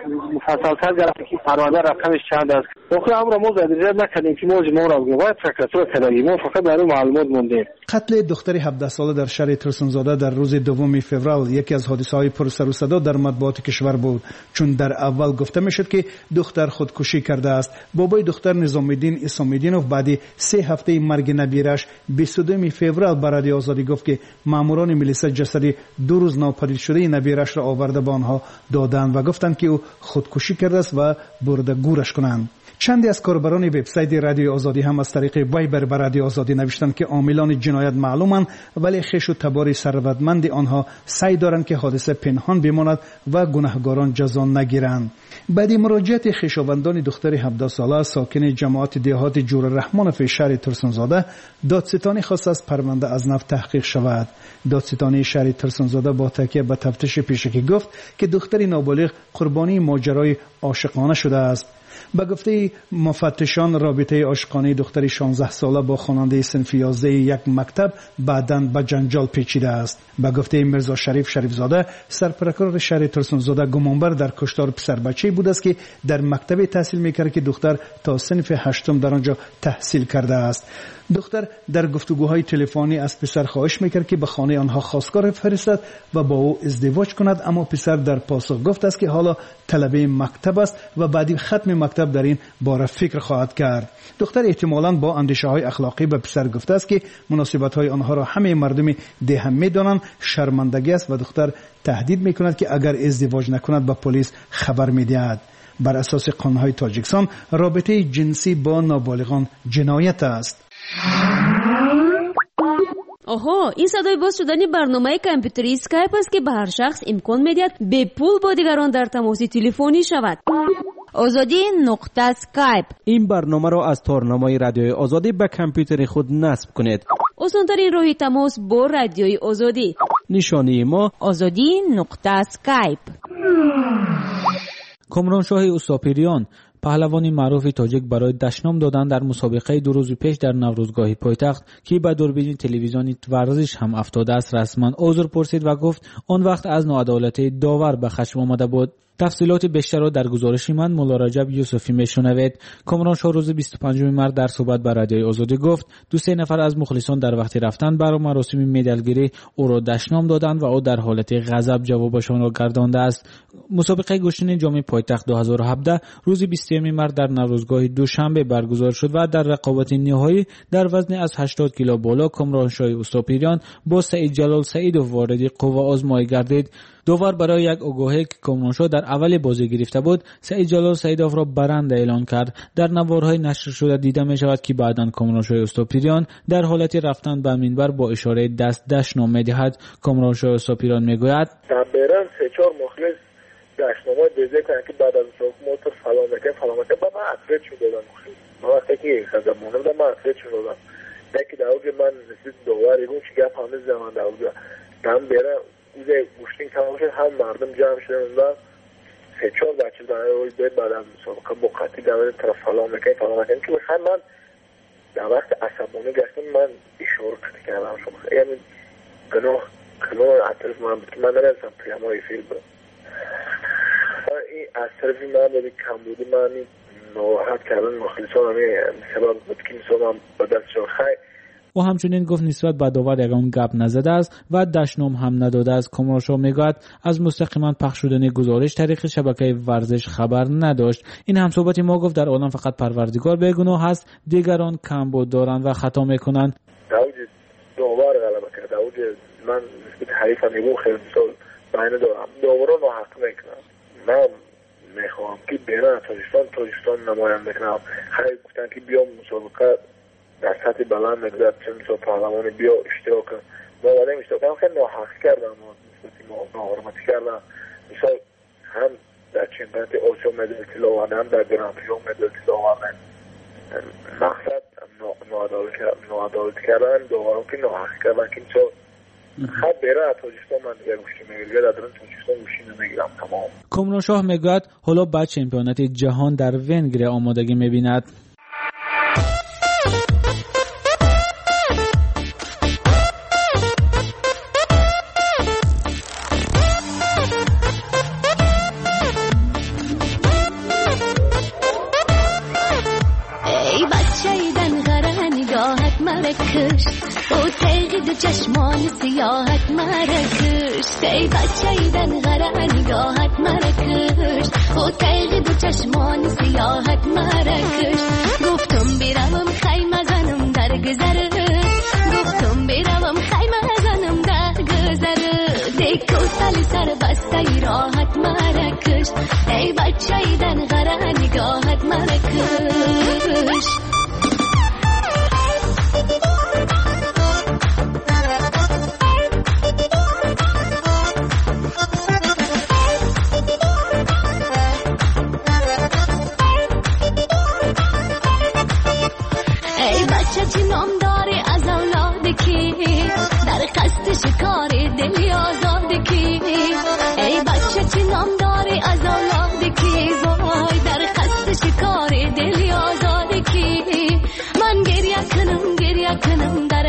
مفصل‌تر گرفتیم که پرونده رقمش چند است آخه امر ما زدیده نکردیم که ما را بگیم باید فکراتو تلایی ما فقط برای معلومات مونده. قتل دختر 17 ساله در شهر ترسنزاده در روز 2 فوریه یکی از حادثه‌های پرسر و صدا در مطبوعات کشور بود چون در اول گفته میشد که دختر خودکشی کرده است. بابای دختر نظام‌الدین اسام‌الدینوف بعد 3 هفته مرگ نبیرش 22 فوریه به رادیو آزادی گفت که ماموران ملیسا جسد 2 روز ناپدید شده نبیرش را آورده به آنها دادند و گفتند که او خودکشی کرده است و برده گورش کنند. چندی از کاربران وبسایت رادیو آزادی هم از طریق وایبر به رادیو آزادی نوشتند که عاملان جنایت معلومند ولی خویش و تبار ثروتمند آنها سعی دارند که حادثه پنهان بماند و گناهکاران جزا نگیرند. بعد مراجعت خویشاوندان دختر 17 ساله ساکن جماعت دهات جور الرحمن فی شهر ترسنزاده دادستانی خواست از پرونده از نو تحقیق شود. دادستانی شهر ترسنزاده با تکیه به تفتیش پیشکی گفت که دختر نابالغ قربانی ماجرای عاشقانه شده است. به گفته مفتشان رابطه عاشقانه دختر 16 ساله با خواننده صنف 11 یک مکتب بعداً به جنجال پیچیده است. به گفته مرزا شریف زاده سرپرکرار شهر ترسونزاده گمانبر در کشتار پسر بچه‌ای بود است که در مکتب تحصیل می‌کرد که دختر تا صنف 8 در آنجا تحصیل کرده است. دختر در گفتگوهای تلفنی از پسر خواهش می‌کرد که به خانه آنها خواستگار بفرستد و با او ازدواج کند، اما پسر در پاسخ گفت است که حالا طلبه مکتب است و بعدی ختم مکتب در این باره فکر خواهد کرد. دختر احتمالاً با اندیشه‌های اخلاقی به پسر گفته است که مناسبت‌های آنها را همه مردم ده هم می‌دانند شرمندگی است و دختر تهدید می‌کند که اگر ازدواج نکند به پلیس خبر می‌دهد. بر اساس قانون‌های تاجیکستان رابطه جنسی با نابالغان جنایت است. آها، این صدای باز شدن برنامه کامپیوتری اسکایپ است که به هر شخص امکان می‌دهد به پول با دیگران در تماس تلفنی شود. آزادی نقطه اسکایپ. این برنامه را از تارنمای رادیوی آزادی به کامپیوتر خود نصب کنید. آسان‌ترین راه تماس با رادیوی آزادی. نشانی ما آزادی نقطه اسکایپ. کامرانشاه اوساپیریان پهلوانی معروف تاجیک برای دشنام دادن در مسابقه 2 روز پیش در نوروزگاه پایتخت که به دوربین تلویزیونی ورزش هم افتاده است رسما عذر پرسید و گفت آن وقت از ناعدالتی داور به خشم آمده بود. تفصیلات بیشتر را در گزارش من مولا رجب یوسفی میشنوید. کامرانشاه روز 25 مارس در صحبت با رادیوی آزادی گفت 2-3 نفر از مخلصان در وقت رفتن برای مراسم مدالگیری او را دشنام دادند و او در حالت غضب جوابشان را گردانده است. مسابقه گشتن جام پایتخت 2017 روز 20 مارس در نوروزگاه دوشنبه برگزار شد و در رقابت نهایی در وزن از 80 کیلو بالا کامرانشاه اوساپیریان با سعید جلال سعیدوف وارد قوه آزمایی گردید. داور برای یک آگاهی که کامرانشاه در اول بازی گرفته بود سعید جلال سعیدوف را برنده اعلان کرد. در نوارهای نشر شده دیده می شود که بعداً کامرانشاه اوساپیریان در حالت رفتن به منبر با اشاره دست دشنام می دهد. کامرانشاه اوساپیریان می گوید برن 3-4 مخلص دشنامای دیده کنن که بعد از موتور سلام میکنن با من اطرد شده دادن مخلص ما وقتی که خزمونه بودم من اطرد شده دادم یکی در اوج من نسید دواری گون چی گفت همه زمان در اوج دم برن اوزه گوشتین تمام شد هم مردم جمع شدن اونده 3-4 بچه دانه روی بید بعد از مسابقه با قطعی دمه طرف سلام میکنن که بخیر من در وقت عصبانه گشتم من اشاره کردم شما یعنی گناه اطرف من بود که من نرسم پیامای فیل بود این از طرفی من بودی کم بودی من ناراحت کردن مخلصان همه سبب بود که میسا من با دستشان خیلی. او همچنین گفت نسبت به داور یگان گپ نزده است و دشنام هم نداده است. کامرانشاه میگوید از مستقیما پخش شدن گزارش طریق شبکه ورزش خبر نداشت. این همصحبت ما گفت در عالم فقط پروردگار بیگناه است، دیگران کمبود دارند و خطا میکنند. داوود داور غلبه کرد. داوود من نسبت حریفم میگم خیلی مثال بین دارم داوران رو حق میکنم. من میخوام که برن تاجیکستان نماینده کنم. خیلی گفتن که بیام مسابقه در سطح بلند نگذار مثل پارلمان بیا اشتراک کنم. ما وادم اشتراک کنم خیلی ناحق کردم ما ناحرمتی کردم. مثال هم در چمپیونات آسیا مدال طلا آوردن هم در گران پری مدال طلا آوردن. مقصد ناعدالتی کردن داوران که ناحق کردن که مثال خب بره تاجیکستان من دیگر گوشی میگیرم در تاجیکستان گوشی نمیگیرم تمام. کامرانشاه میگوید حالا بعد چمپیونات جهان در ونگره آمادگی میبیند. او تقید چشمان سیاحت مرکش ای بچه‌یدن غره نگاهت مرکش او تقید چشمان سیاحت مرکش گفتم بیرم خیمه زنم در گذره گفتم بیرم خیمه زنم در گذره دیکو سالی سر بسته ای راحت مرکش ای بچه‌یدن غره نگاهت مرکش چی نام داره از اولاد کی در قصد شکار دلی آزاد کی ای بچه چی نام داره از اولاد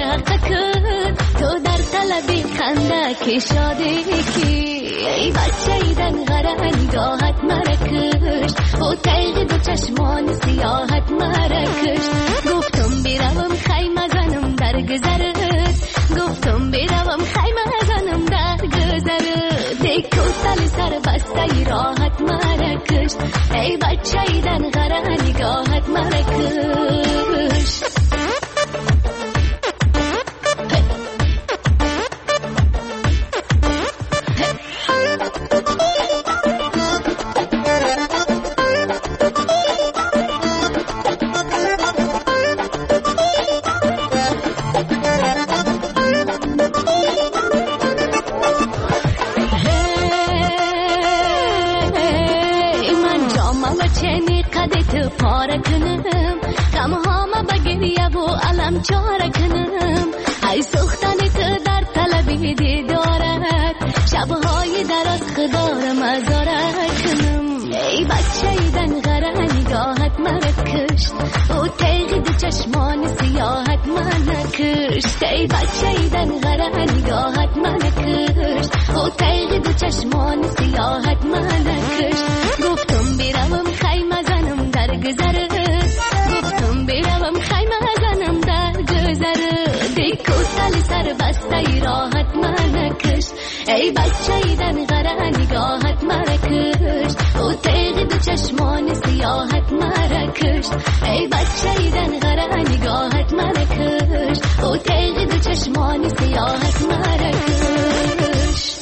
حقك تو در طلب خنده که شاده کی ای بچه ایدن غره نگاهت مرکش و تیغ دو چشمان سیاحت مرکش گفتم بیروم خیمه زنم در گذرت گفتم بیروم خیمه زنم در گذرت دیکو تل سر بسته ای راحت مرکش ای بچه ایدن غره نگاهت مرکش چاره کنم ای سوختنی تو در طلبی دیدارت شبهای دراز خدا را مزارت کنم ای بچه ایدن غره نگاهت مرکشت و تیغ دو چشمان سیاحت منکشت ای بچه ایدن غره نگاهت منکشت و تیغ دو چشمان سیاحت منکشت گفتم بیروم خیمه زنم در گذرت گفتم بیروم خیمه زنم در گذرت دیکو تل سر بسته ای راحت منکش ای بچه ایدن غره نگاهت مرکش و تیغ دو چشمان سیاحت مرکش ای بچه ایدن غره نگاهت مرکش و تیغ دو چشمان سیاحت مرکش.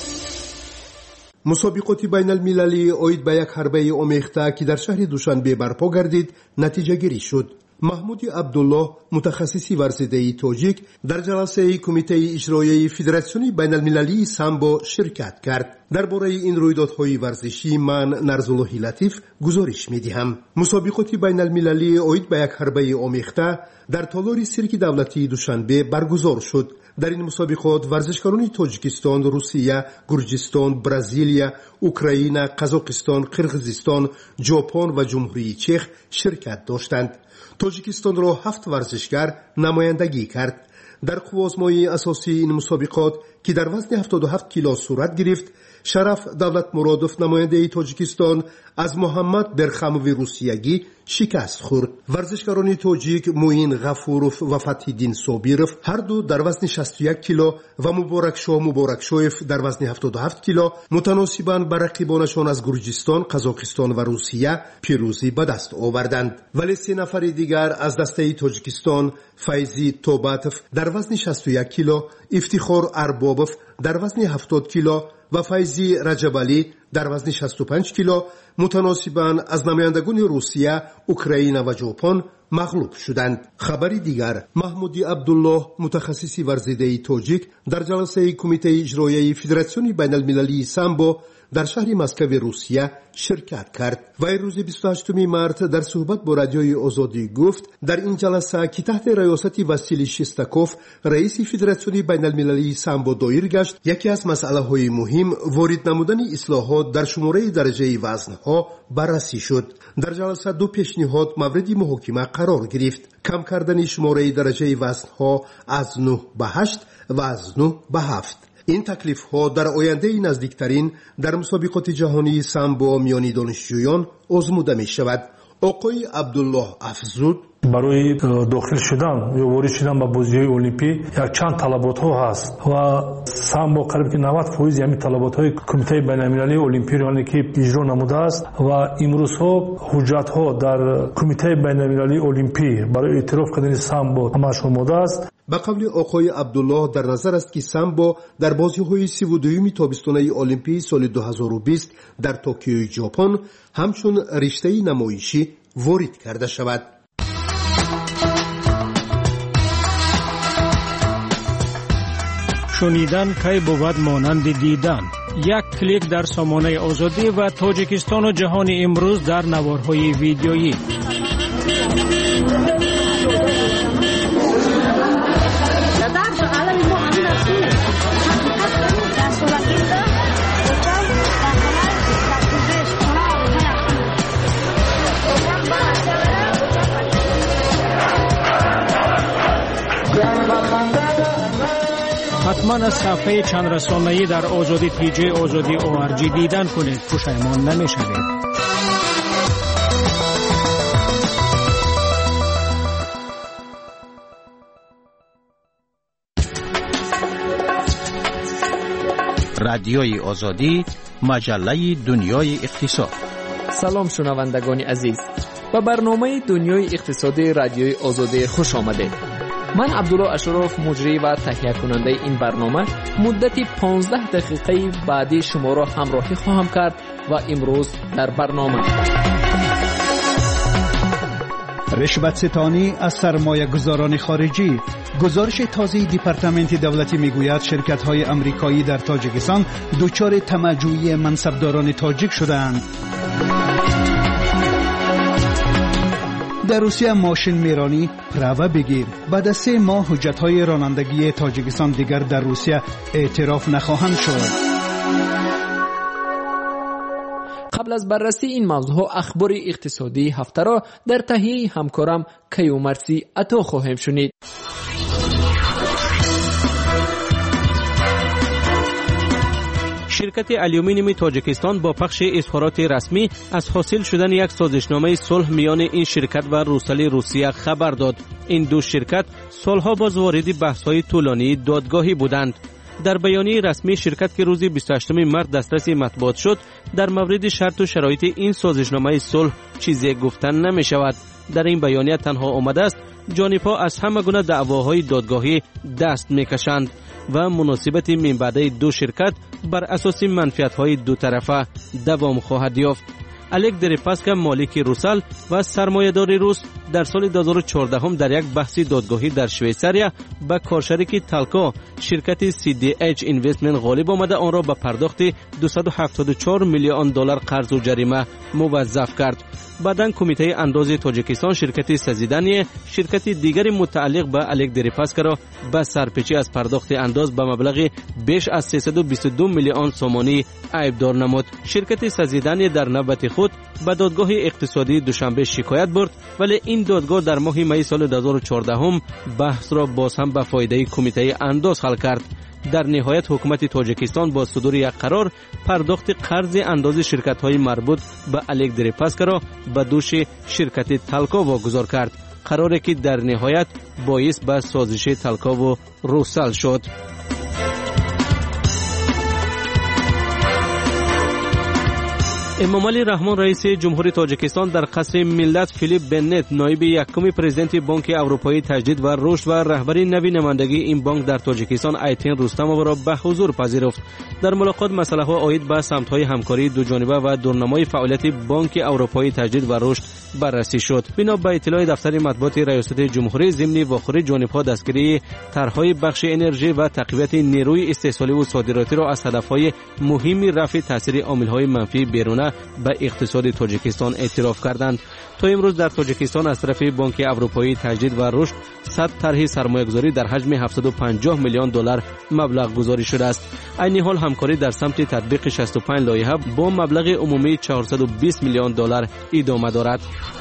مسابقات بین المللی اوید به یک حربه آمیخته که در شهر دوشنبه برپا گردید نتیجه گیری شد. محمود عبدالله متخصص ورزیده تاجیک در جلسه کمیته اجرایی فدراسیون بین المللی سامبو شرکت کرد. درباره این رویدادهای ورزشی من نرزالله لطیف گزارش می‌دهم. مسابقات بین المللی اوید به یک حربه آمیخته در تالار سیرک دولتی دوشنبه برگزار شد. در این مسابقات ورزشکاران تاجیکستان، روسیه، گرجستان، برزیلیا، اوکراین، قزاقستان، قرقیزستان، ژاپن و جمهوری چک شرکت داشتند. تاجیکستان را 7 ورزشکار نمایندگی کرد. در قوازمای اساسی این مسابقات که در وزن 77 کیلو صورت گرفت، شرف دولت مرادوف نماینده تاجیکستان از محمد برخموی روسیگی شکست خورد. ورزشکاران تاجیک موین غفوروف و فتح‌الدین صابیروف هر دو در وزن 61 کیلو و مبارکشاه مبارکشویف در وزن 77 کیلو متناسباً بر رقیبانشان از گرجستان، قزاقستان و روسیه پیروزی به دست آوردند. ولی 3 نفر دیگر از دسته تاجیکستان، فیضی توباتوف در وزن 61 کیلو، افتخار اربابوف در وزن 70 کیلو و فیضی رجبالی در وزن 65 کیلو متناسباً از نمایندگان روسیه، اوکراین و ژاپن مغلوب شدند. خبری دیگر، محمود عبدالله متخصص ورزیده تاجیک در جلسه کمیته اجرایی فدراسیون بین المللی سامبو در شهر مسکو روسیه شرکت کرد. و روز 28 مارس در صحبت با رادیوی آزادی گفت در این جلسه که تحت ریاست واسیلی شستاکوف رئیس فدراسیون بین المللی سامبو دایر گشت، یکی از مسائل مهم وارد نمودن اصلاحات در شماره درجه وزنها بررسی شد. در جلسه 2 پیشنهاد مورد محاکمه قرار گرفت: کم کردن شماره درجه وزنها از 9 به 8 و از 9 به 7. این تکلیف ها در آینده نزدیکترین در مسابقات جهانی سامبو میانی دانشجویان آزموده می شود. آقای عبدالله افزود: برای داخل شدن یا وارد شدن به بازی‌های المپی یک چند طلبات ها هست و سامبو قریب که 90% همین طلبات های کمیته بین‌المللی المپی را که اجرا نموده است و امروز ها حجت ها در کمیته بین‌المللی المپی برای اعتراف کردن سامبو همش آماده است. به قول آقای عبدالله در نظر است که سامبو در بازی‌های 32 تابستانه المپی سال 2020 در توکیو ژاپن همچون رشته نمایشی وارد کرده شود. شنیدن کی بود مانند دیدن. یک کلیک در سامانه آزادی و تاجیکستان و جهان امروز در نوارهای ویدیویی. حتما از صفحه چند رسانه‌ای در آزادی پیجی آزادی ORG دیدن کنید. پشیمان نمی‌شوید. رادیوی آزادی، مجله دنیای اقتصاد. سلام شنوندگان عزیز، به برنامه دنیای اقتصادی رادیوی آزادی خوش آمدید. من عبدالله اشرف، مجری و تهیه کننده این برنامه، مدت 15 دقیقه بعدی شما را همراهی خواهم کرد و امروز در برنامه رشوت ستانی از سرمایه گذاران خارجی. گزارش تازه دپارتمنت دولتی میگوید شرکت‌های آمریکایی در تاجیکستان دچار طمع‌جویی منصبداران تاجیک شدند. در روسیه ماشین میرانی پراوه بگیر. بعد از 3 ماه حجت‌های رانندگی تاجیکستان دیگر در روسیه اعتراف نخواهند شد. قبل از بررسی این موضوع، اخبار اقتصادی هفته را در تهیه همکارم کیومرثی عطا خواهیم شنید. شرکت آلومینیوم تاجیکستان با پخش اظهارات رسمی از حاصل شدن یک سازشنامه صلح میان این شرکت و روسل روسیه خبر داد. این دو شرکت سالها باز وارد بحث‌های طولانی دادگاهی بودند. در بیانیه رسمی شرکت که روز 28 مارس دسترسی مطبوعات شد، در مورد شرط و شرایط این سازشنامه صلح چیزی گفتن نمی شود. در این بیانیه تنها آمده است جانب‌ها از همه گونه دعواهای دادگاهی دست می‌کشند و مناسبت من بعد دو شرکت بر اساس منفعت‌های دو طرفه دوام خواهد یافت. الک دریپاسکا، مالک روسل و سرمایه‌دار روس، در سال 2014 در یک بحث دادگاهی در شویساریا به کارشریک تالکو شرکت CDH اینوستمنت غالب آمده آن را به پرداخت 274 میلیون دلار قرض و جریمه موظف کرد. بعداً کمیته انداز تاجیکستان شرکت سزیدانی شرکت دیگر متعلق به الک دریپاسکا را به سرپیچی از پرداخت انداز به مبلغ بیش از 322 میلیون سومانی عیبدار نمود. شرکت سزیدانی در نوبت خود به دادگاه اقتصادی دوشنبه شکایت برد، ولی این دادگاه در ماه می سال 2014 بحث را باز هم به فایده کمیته انداز حل کرد. در نهایت حکومت تاجیکستان با صدور یک قرار پرداخت قرض انداز شرکت‌های مربوط به الک دریپاسکا را به دوش شرکت تالکو واگذار کرد، قراری که در نهایت باعث به سازش تالکو و روسل شد. امامعلی رحمان رئیس جمهوری تاجیکستان در قصر ملت فیلیپ بنت، نایب یکم پرزیدنت بانک اروپایی تجدید و رشد و رهبر نوی نمایندگی این بانک در تاجیکستان آیتین رستموف را به حضور پذیرفت. در ملاقات مسائل عاید به سمت‌های همکاری دو جانبه و دورنمای فعالیت بانک اروپایی تجدید و رشد بررسی شد. بنا به اطلاع دفتر مطبوعات ریاست جمهوری، ضمن واخوری جانب‌ها دستگیری طرح‌های بخش انرژی و تقویت نیروی استحصالی و صادراتی را از هدف‌های مهم رفع تاثیر عامل‌های منفی بیرون به اقتصاد تاجیکستان اعتراف کردند. تا امروز در تاجیکستان از طرف بانک اروپایی تجدید و رشد 100 طرح سرمایه‌گذاری در حجم 750 میلیون دلار مبلغ گذاری شده است. عین حال همکاری در سمت تطبیق 65 لایحه با مبلغ عمومی 420 میلیون دلار ادامه دارد.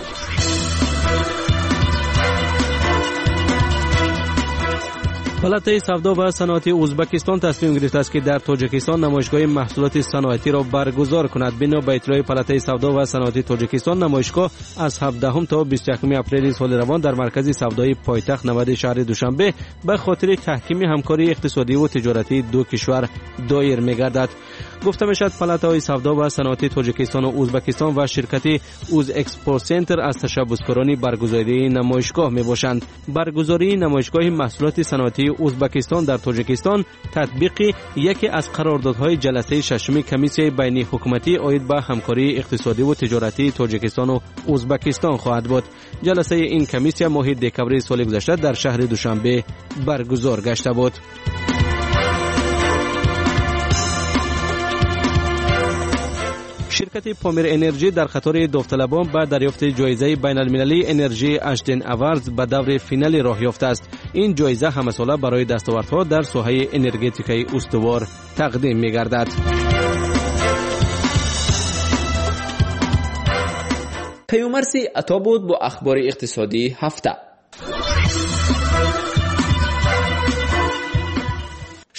پالاتای سودا و صنعتی ازبکستان تصمیم گرفته است که در تاجیکستان نمایشگاه محصولات صنعتی را برگزار کند. بنا به اطلاع پالاتای سودا و صنعتی تاجیکستان، نمایشگاه از 17 تا 21 اپریل سال روان در مرکز سودای پایتخت نود شهر دوشنبه به خاطر تحکیم همکاری اقتصادی و تجارتی دو کشور دایر می‌گردد. گفته می‌شود پالاتای سودا و صنعتی تاجیکستان و ازبکستان و شرکت اوز اکسپورت سنتر از تشبثکاران برگزاری نمایشگاه میباشند. برگزاری نمایشگاه محصولات صنعتی ازبکستان در تاجیکستان تطبیق یکی از قراردادهای جلسه ششم کمیسیون بین حکومتی عاید به همکاری اقتصادی و تجارتی تاجیکستان و ازبکستان خواهد بود. جلسه این کمیسیون ماه دکمبر سال گذشته در شهر دوشنبه برگزار گشته بود. شرکت پامیر انرژی در قطار داوطلبان به دریافت جایزه بین المللی انرژی اشتن اواردز به دور فینال راه یافته است. این جایزه همساله برای دستاوردها در ساحه انرژتیک استوار تقدیم می‌گردد. پیامرسی عطا بود با اخبار اقتصادی هفته.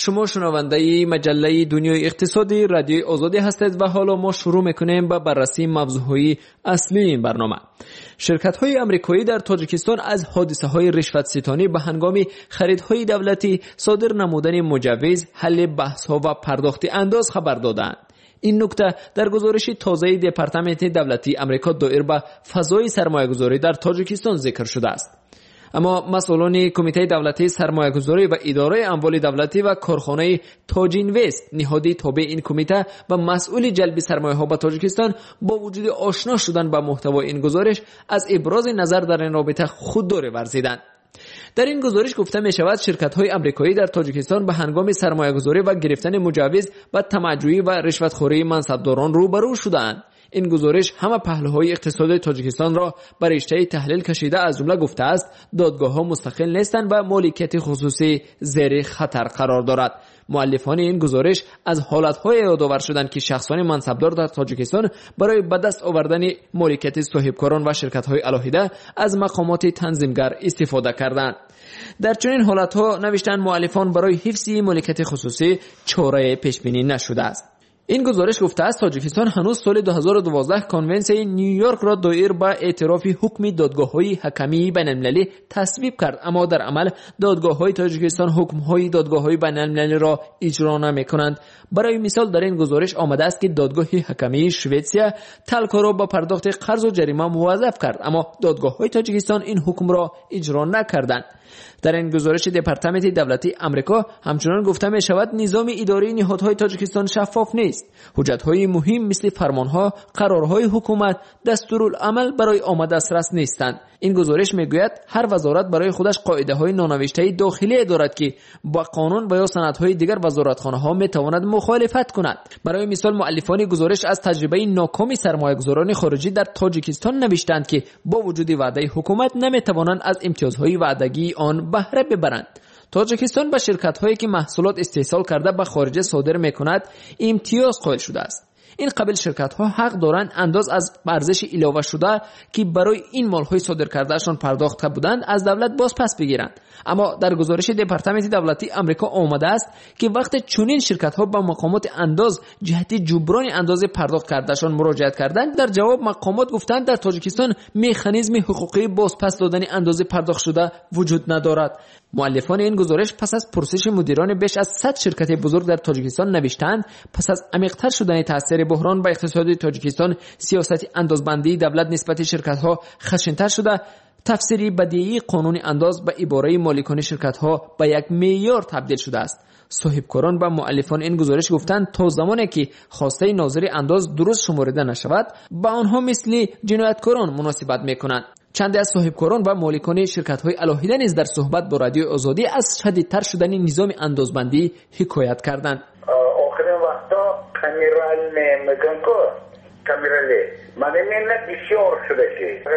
شما شنونده مجله دنیای اقتصادی رادیوی آزادی هستید و حالا ما شروع میکنیم با بررسی موضوعهای اصلی این برنامه. شرکت‌های آمریکایی در تاجیکستان از حادثه‌های رشوت‌ستانی به هنگام خریدهای دولتی، صادر نمودن مجوز، حل بحث‌ها و پرداخت انداز خبر دادند. این نکته در گزارش تازه دپارتمنت دولتی آمریکا دایر به فضای سرمایه‌گذاری در تاجیکستان ذکر شده است. اما مسئولان کمیته دولتی سرمایه‌گذاری و اداره اموال دولتی و کارخانه تاج اینوست نهادی تابع این کمیته و مسئول جلب سرمایه‌ها به تاجیکستان با وجود آشنا شدن با محتوای این گزارش از ابراز نظر در این رابطه خودداری ورزیدند. در این گزارش گفته می شود شرکت‌های آمریکایی در تاجیکستان به هنگام سرمایه‌گذاری و گرفتن مجوز و تمجیدی و رشوتخوری منصبداران روبرو شدند. این گزارش همه پهلوهای اقتصاد تاجیکستان را بر رشته تحلیل کشیده، از جمله گفته است دادگاه‌ها مستقل نیستند و مالکیت خصوصی زیر خطر قرار دارد. مؤلفان این گزارش از حالت‌های یادآور شدند که شخصان منصبدار در تاجیکستان برای به دست آوردن مالکیت صاحبکاران و شرکت‌های علاهده از مقامات تنظیمگر استفاده کردند. در چنین حالت‌ها نوشتن مؤلفان برای حفظ مالکیت خصوصی چاره پیش‌بینی نشده است. این گزارش گفته است تاجیکستان هنوز سال 2012 کنونسیون نیویورک را دایر به اعتراف حکم دادگاه‌های حکمی بین‌المللی تصویب کرد، اما در عمل دادگاه‌های تاجیکستان حکم‌های دادگاه‌های بین‌المللی را اجرا نمی‌کنند. برای مثال در این گزارش آمده است که دادگاه حکمی شوئدیا تلکا را با پرداخت قرض و جریمه موظف کرد، اما دادگاه‌های تاجیکستان این حکم را اجرا نکردند. در این گزارش دپارتمنت دولتی آمریکا همچنان گفته می شود نظام اداری نهادهای تاجیکستان شفاف نیست. حجت‌های مهم مثل فرمان‌ها، قرارهای حکومت، دستورالعمل برای آمد دسترس نیستند. این گزارش میگوید هر وزارت برای خودش قاعده‌های نانوشته داخلی دارد که با قانون و یا سندهای دیگر وزارتخانه‌ها میتواند مخالفت کند. برای مثال مؤلفان گزارش از تجربه ناکام سرمایه‌گذاران خارجی در تاجیکستان نوشتند که با وجود وعده حکومت نمیتوانند از امتیازهای وعدگی آن بهره ببرند. تاجیکستان به شرکت‌هایی که محصولات استحصال کرده به خارج صادر می‌کند امتیاز قائل شده است. این قبیل شرکت‌ها حق دارند انداز از ارزش علاوه شده که برای این مال‌های صادر کردهشان پرداخت بودند از دولت باز پس بگیرند. اما در گزارش دپارتمنت دولتی آمریکا آمده است که وقتی چنین شرکت‌ها با مقامات انداز جهت جبران انداز پرداخت کردهشان مراجعت کردند، در جواب مقامات گفتند در تاجیکستان مکانیزم حقوقی باز پس دادن اندازه پرداخت شده وجود ندارد. مؤلفان این گزارش پس از پرسش مدیران بیش از 100 شرکت بزرگ در تاجیکستان نوشتند پس از عمیق‌تر شدن تاثیر بحران به اقتصاد تاجیکستان، سیاست اندازبندی دولت نسبت شرکت‌ها خشن‌تر شده. تفسیری بدیهی قانون انداز به عباره مالکان شرکت‌ها به یک معیار تبدیل شده است. صاحبکاران و مؤلفان این گزارش گفتند تا زمانی که خواسته ناظر انداز درست شمرده نشود با آنها مثل جنایتکاران مناسبت می‌کنند. چند از صاحبکاران و مالکان شرکت‌های علاهده نیز در صحبت با رادیو آزادی از شدیدتر شدن نظام اندازبندی حکایت کردند. آخرین وقتا کامیرال میگن که کامیرالی من بسیار شده که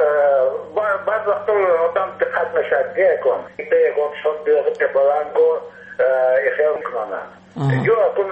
بعض وقتا آدم دقت نشد کن بیگم شد بیگم تبلنگو اخیال کنن جو اکن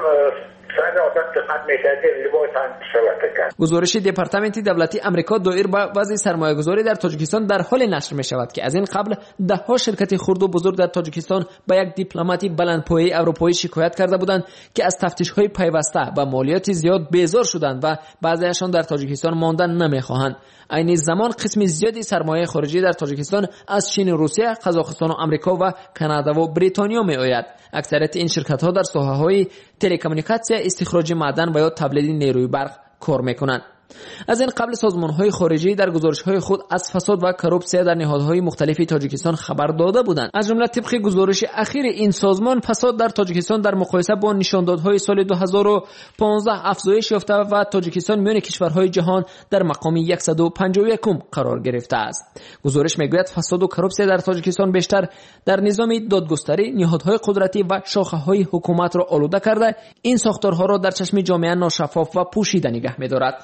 گزارش دپارتمنت دولتی آمریکا دایر به وضع سرمایه‌گذاری در تاجیکستان در حال نشر می شود که از این قبل ده‌ها شرکت خرد و بزرگ در تاجیکستان با یک دیپلماتی بلندپایه اروپایی شکایت کرده بودند که از تفتیش‌های پیوسته و مالیات زیاد بیزار شدند و بعضی‌هاشان در تاجیکستان ماندن نمی‌خواهند. این زمان قسم زیادی سرمایه خارجی در تاجیکستان از چین، روسیه، قزاقستان و آمریکا و کانادا و بریتانیا می‌آید. اکثریت این شرکت‌ها در ساحه‌های تلکومونیکاسیون، استخراج معدن و یا تولید نیروی برق کار می‌کنند. از این قبل سازمان‌های خارجی در گزارش‌های خود از فساد و کروپسیا در نهادهای مختلف تاجیکستان خبر داده بودند. از جمله طبق گزارش اخیر این سازمان فساد در تاجیکستان در مقایسه با نشاندادهای سال 2015 افزایش یافته و تاجیکستان میان کشورهای جهان در مقام 151 قرار گرفته است. گزارش میگوید فساد و کروپسیا در تاجیکستان بیشتر در نظام دادگستری، نهادهای قدرتی و شاخه‌های حکومت را آلوده کرده، این ساختارها را در چشم جامعه ناشفاف و پوشیده نگه می‌دارد.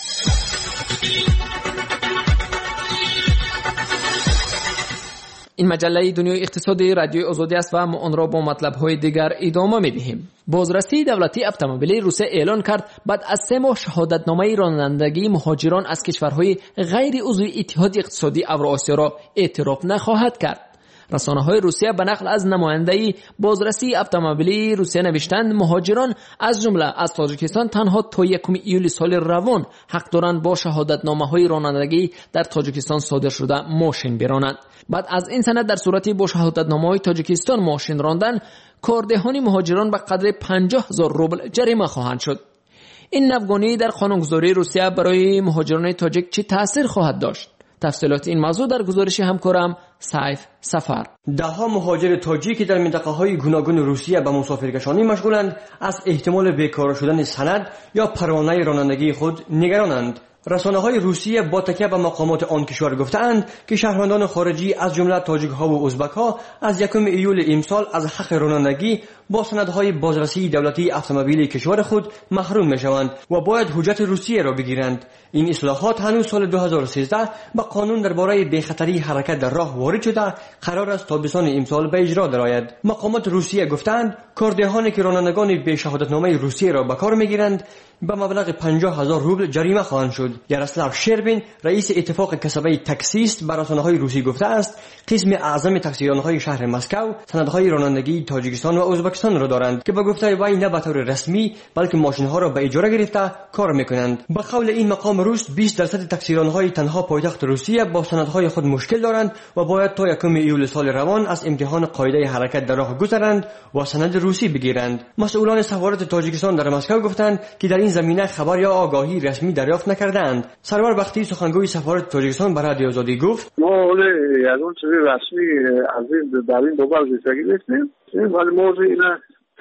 این مجله دنیای اقتصادی رادیوی آزادی است و ما آن را با مطلب‌های دیگر ادامه می‌دهیم. بازرسی دولتی اتومبیل روسیه اعلان کرد بعد از 3 ماه شهادتنامه رانندگی مهاجران از کشورهای غیر عضو اتحاد اقتصادی اوراسیا را اعتراف نخواهد کرد. رسانه‌های روسیه به نقل از نماینده بازرسی اتومبیلی روسیه نوشتند مهاجران از جمله از تاجیکستان تنها تا 1 ایول سال روان حق دارند با شهادتنامه‌های رانندگی در تاجیکستان صادر شده ماشین برانند. بعد از این سند در صورتی با شهادتنامه‌های تاجیکستان ماشین راندن کاردهانی مهاجران به قدر 50,000 روبل جریمه خواهند شد. این نوگانی در قانونگذاری روسیه برای مهاجران تاجیک چه تاثیر خواهد داشت؟ تفصیلات این موضوع در گزارش همکارم سیف سفر. دهها مهاجر تاجیک در منطقه‌های گوناگون روسیه به مسافرکشانی مشغولند، از احتمال بیکار شدن سند یا پروانه رانندگی خود نگرانند. رسانه‌های روسیه با تکیه به مقامات آن کشور گفتند که شهروندان خارجی از جمله تاجیک‌ها و ازبک‌ها از 1 ایول امسال از حق رانندگی با سندهای بازرسی دولتی اتومبیل کشور خود محروم می‌شوند و باید حجت روسیه را بگیرند. این اصلاحات هنوز سال 2013 به قانون درباره بی‌خطری حرکت در راه وارد شده قرار است تابستان امسال به اجرا درآید. مقامات روسیه گفتند کاردهانی که رانندگان بی شهادتنامه روسیه را به کار می‌گیرند به مبلغ 50,000 روبل جریمه خواهند شد. یاروسلاو شربین رئیس اتفاق کسبه تاکسیست به رسانه‌های روسی گفته است قسم اعظم تاکسیران‌های شهر مسکو سندهای رانندگی تاجیکستان و ازبکستان را دارند که به گفته وی نه به طور رسمی بلکه ماشین‌ها را به اجاره گرفته کار می‌کنند. به قول این مقام روس 20% تاکسیران‌های تنها پایتخت روسیه با سندهای خود مشکل دارند و باید تا 1 ایول سال روان از امتحان قاعده حرکت در راه گذرند و سند روسی بگیرند. مسئولان سفارت تاجیکستان در مسکو گفتند که در این زمینه خبر یا آگاهی رسمی دریافت نکردند. سرور بختی سخنگوی سفارت تاجیکستان به رادیو آزادی گفت ما از اون چیزی رسمی از این در این دوباره زیستگی نیستیم، ولی موضوع اینه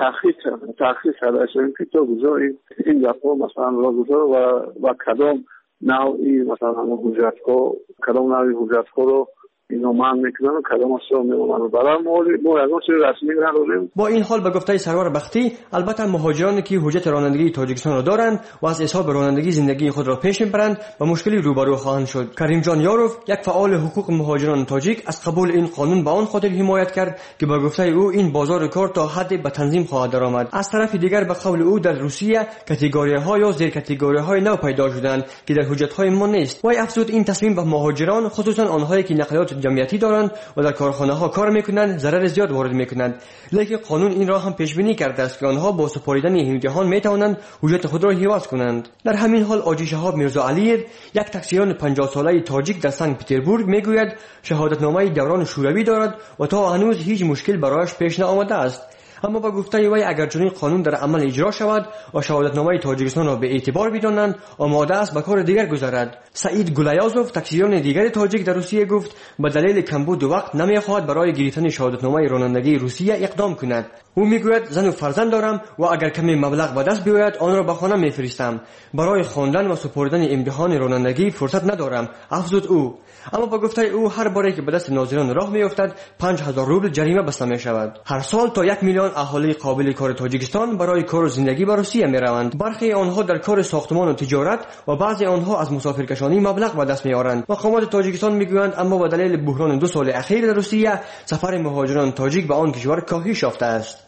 تحقیق کرده شدیم که تو گذاری این دفعه مثلا را گذار و کدام نوعی مثلا حجت‌ها کدام نوعی حجت‌ها رو اینو من میکنن و کدام اصلا میمونن برای ما از اون چیز رسمی نداریم. با این حال به گفته سرور بختی البته مهاجرانی که حجت رانندگی تاجیکستان را دارند و از حساب رانندگی زندگی خود را پیش میبرند با مشکلی روبرو خواهند شد. کریم جان یاروف یک فعال حقوق مهاجران تاجیک از قبول این قانون به آن خاطر حمایت کرد که با گفته او این بازار کار تا حد به تنظیم خواهد درآمد. از طرف دیگر به قول او در روسیه کاتگوری‌ها یا زیر کاتگوری‌های نو پیدا شدند که در حجت‌های ما نیست. وی افزود این تصمیم به مهاجران خصوصا آنهایی که نقلیات جمعیتی دارند و در کارخانه‌ها کار می‌کنند ضرر زیاد وارد می‌کنند، لیکن قانون این را هم پیش بینی کرده است که آنها با سپاریدن امتحان می‌توانند حجت خود را حفظ کنند. در همین حال آجی شهاب میرزا علی‌یف یک تاکسیران 50 ساله تاجیک در سنت پترزبورگ میگوید شهادتنامه دوران شوروی دارد و تا هنوز هیچ مشکل برایش پیش نیامده است. اما با گفته وی اگر چنین قانون در عمل اجرا شود و شهادتنامه تاجیکستان را به اعتبار بدانند آماده است به کار دیگر گذارد. سعید گولیازوف تاکسیران دیگر تاجیک در روسیه گفت به دلیل کمبود وقت نمیخواهد برای گرفتن شهادتنامه رانندگی روسیه اقدام کند. او میگوید زن و فرزند دارم و اگر کمی مبلغ به دست بیاید آن را به خانه میفرستم. برای خواندن و سپردن امتحان رانندگی فرصت ندارم، افزود او. اما با گفته او هر باری که به دست ناظران راه میافتد 5,000 روبل جریمه بسته می شود. هر سال تا 1 میلیون اهالی قابل کار تاجیکستان برای کار و زندگی به روسیه می روند. برخی آنها در کار ساختمان و تجارت و بعضی آنها از مسافرکشانی مبلغ به دست میآورند. مقامات تاجیکستان میگویند اما با دلیل بحران 2 سال اخیر در روسیه سفر مهاجران تاجیک به آن کشور کاهش یافته است.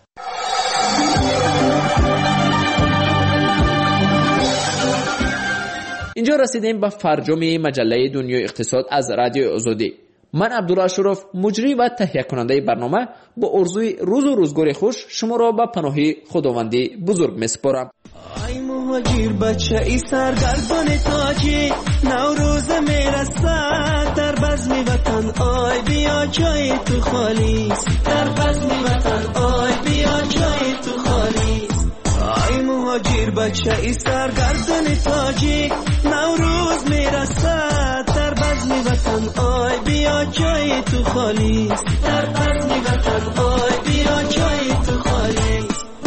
اینجا رسیدیم به فرجام مجله دنیای اقتصاد از رادیو آزادی. من عبدالله اشرف مجری و تهیه کننده برنامه با آرزوی روز و روزگار خوش شما را به پناه خداوندی بزرگ میسپارم. ای مهاجر بچه ای سرگردان تاجی نوروز میرسد در بزم وطن آی بیا جای تو خالی در بزم وطن آی بیا جای تو خالی. ای مهاجر بچه ای سرگردان تاجی نوروز میرسد در بزم وطن آی بیا جای تو خالی در بزم وطن آی بیا جای تو خالی.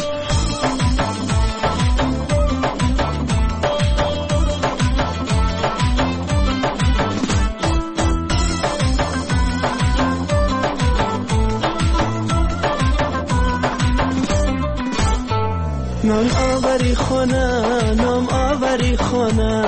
نام آوری خانه نام آوری خانه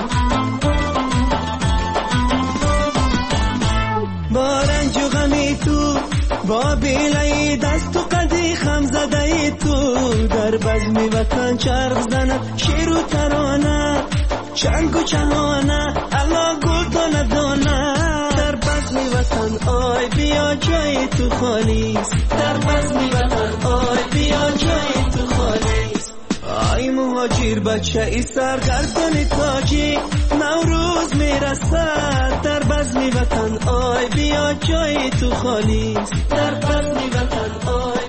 با رنج و غمی تو با بیلای دست و قدی خم زده تو در بزم وطن چرخ زند شیر و ترانه چنگ و چهانه الا گل دانه دانه در بزم وطن آی بیا جای تو خالیست در بزم وطن آی بیا جای تو خالیست آی مهاجر بچه ای سرگردان تاجیک نوروز میرسد در بزم وطن آی بیا جای تو خالیست در بزم وطن آی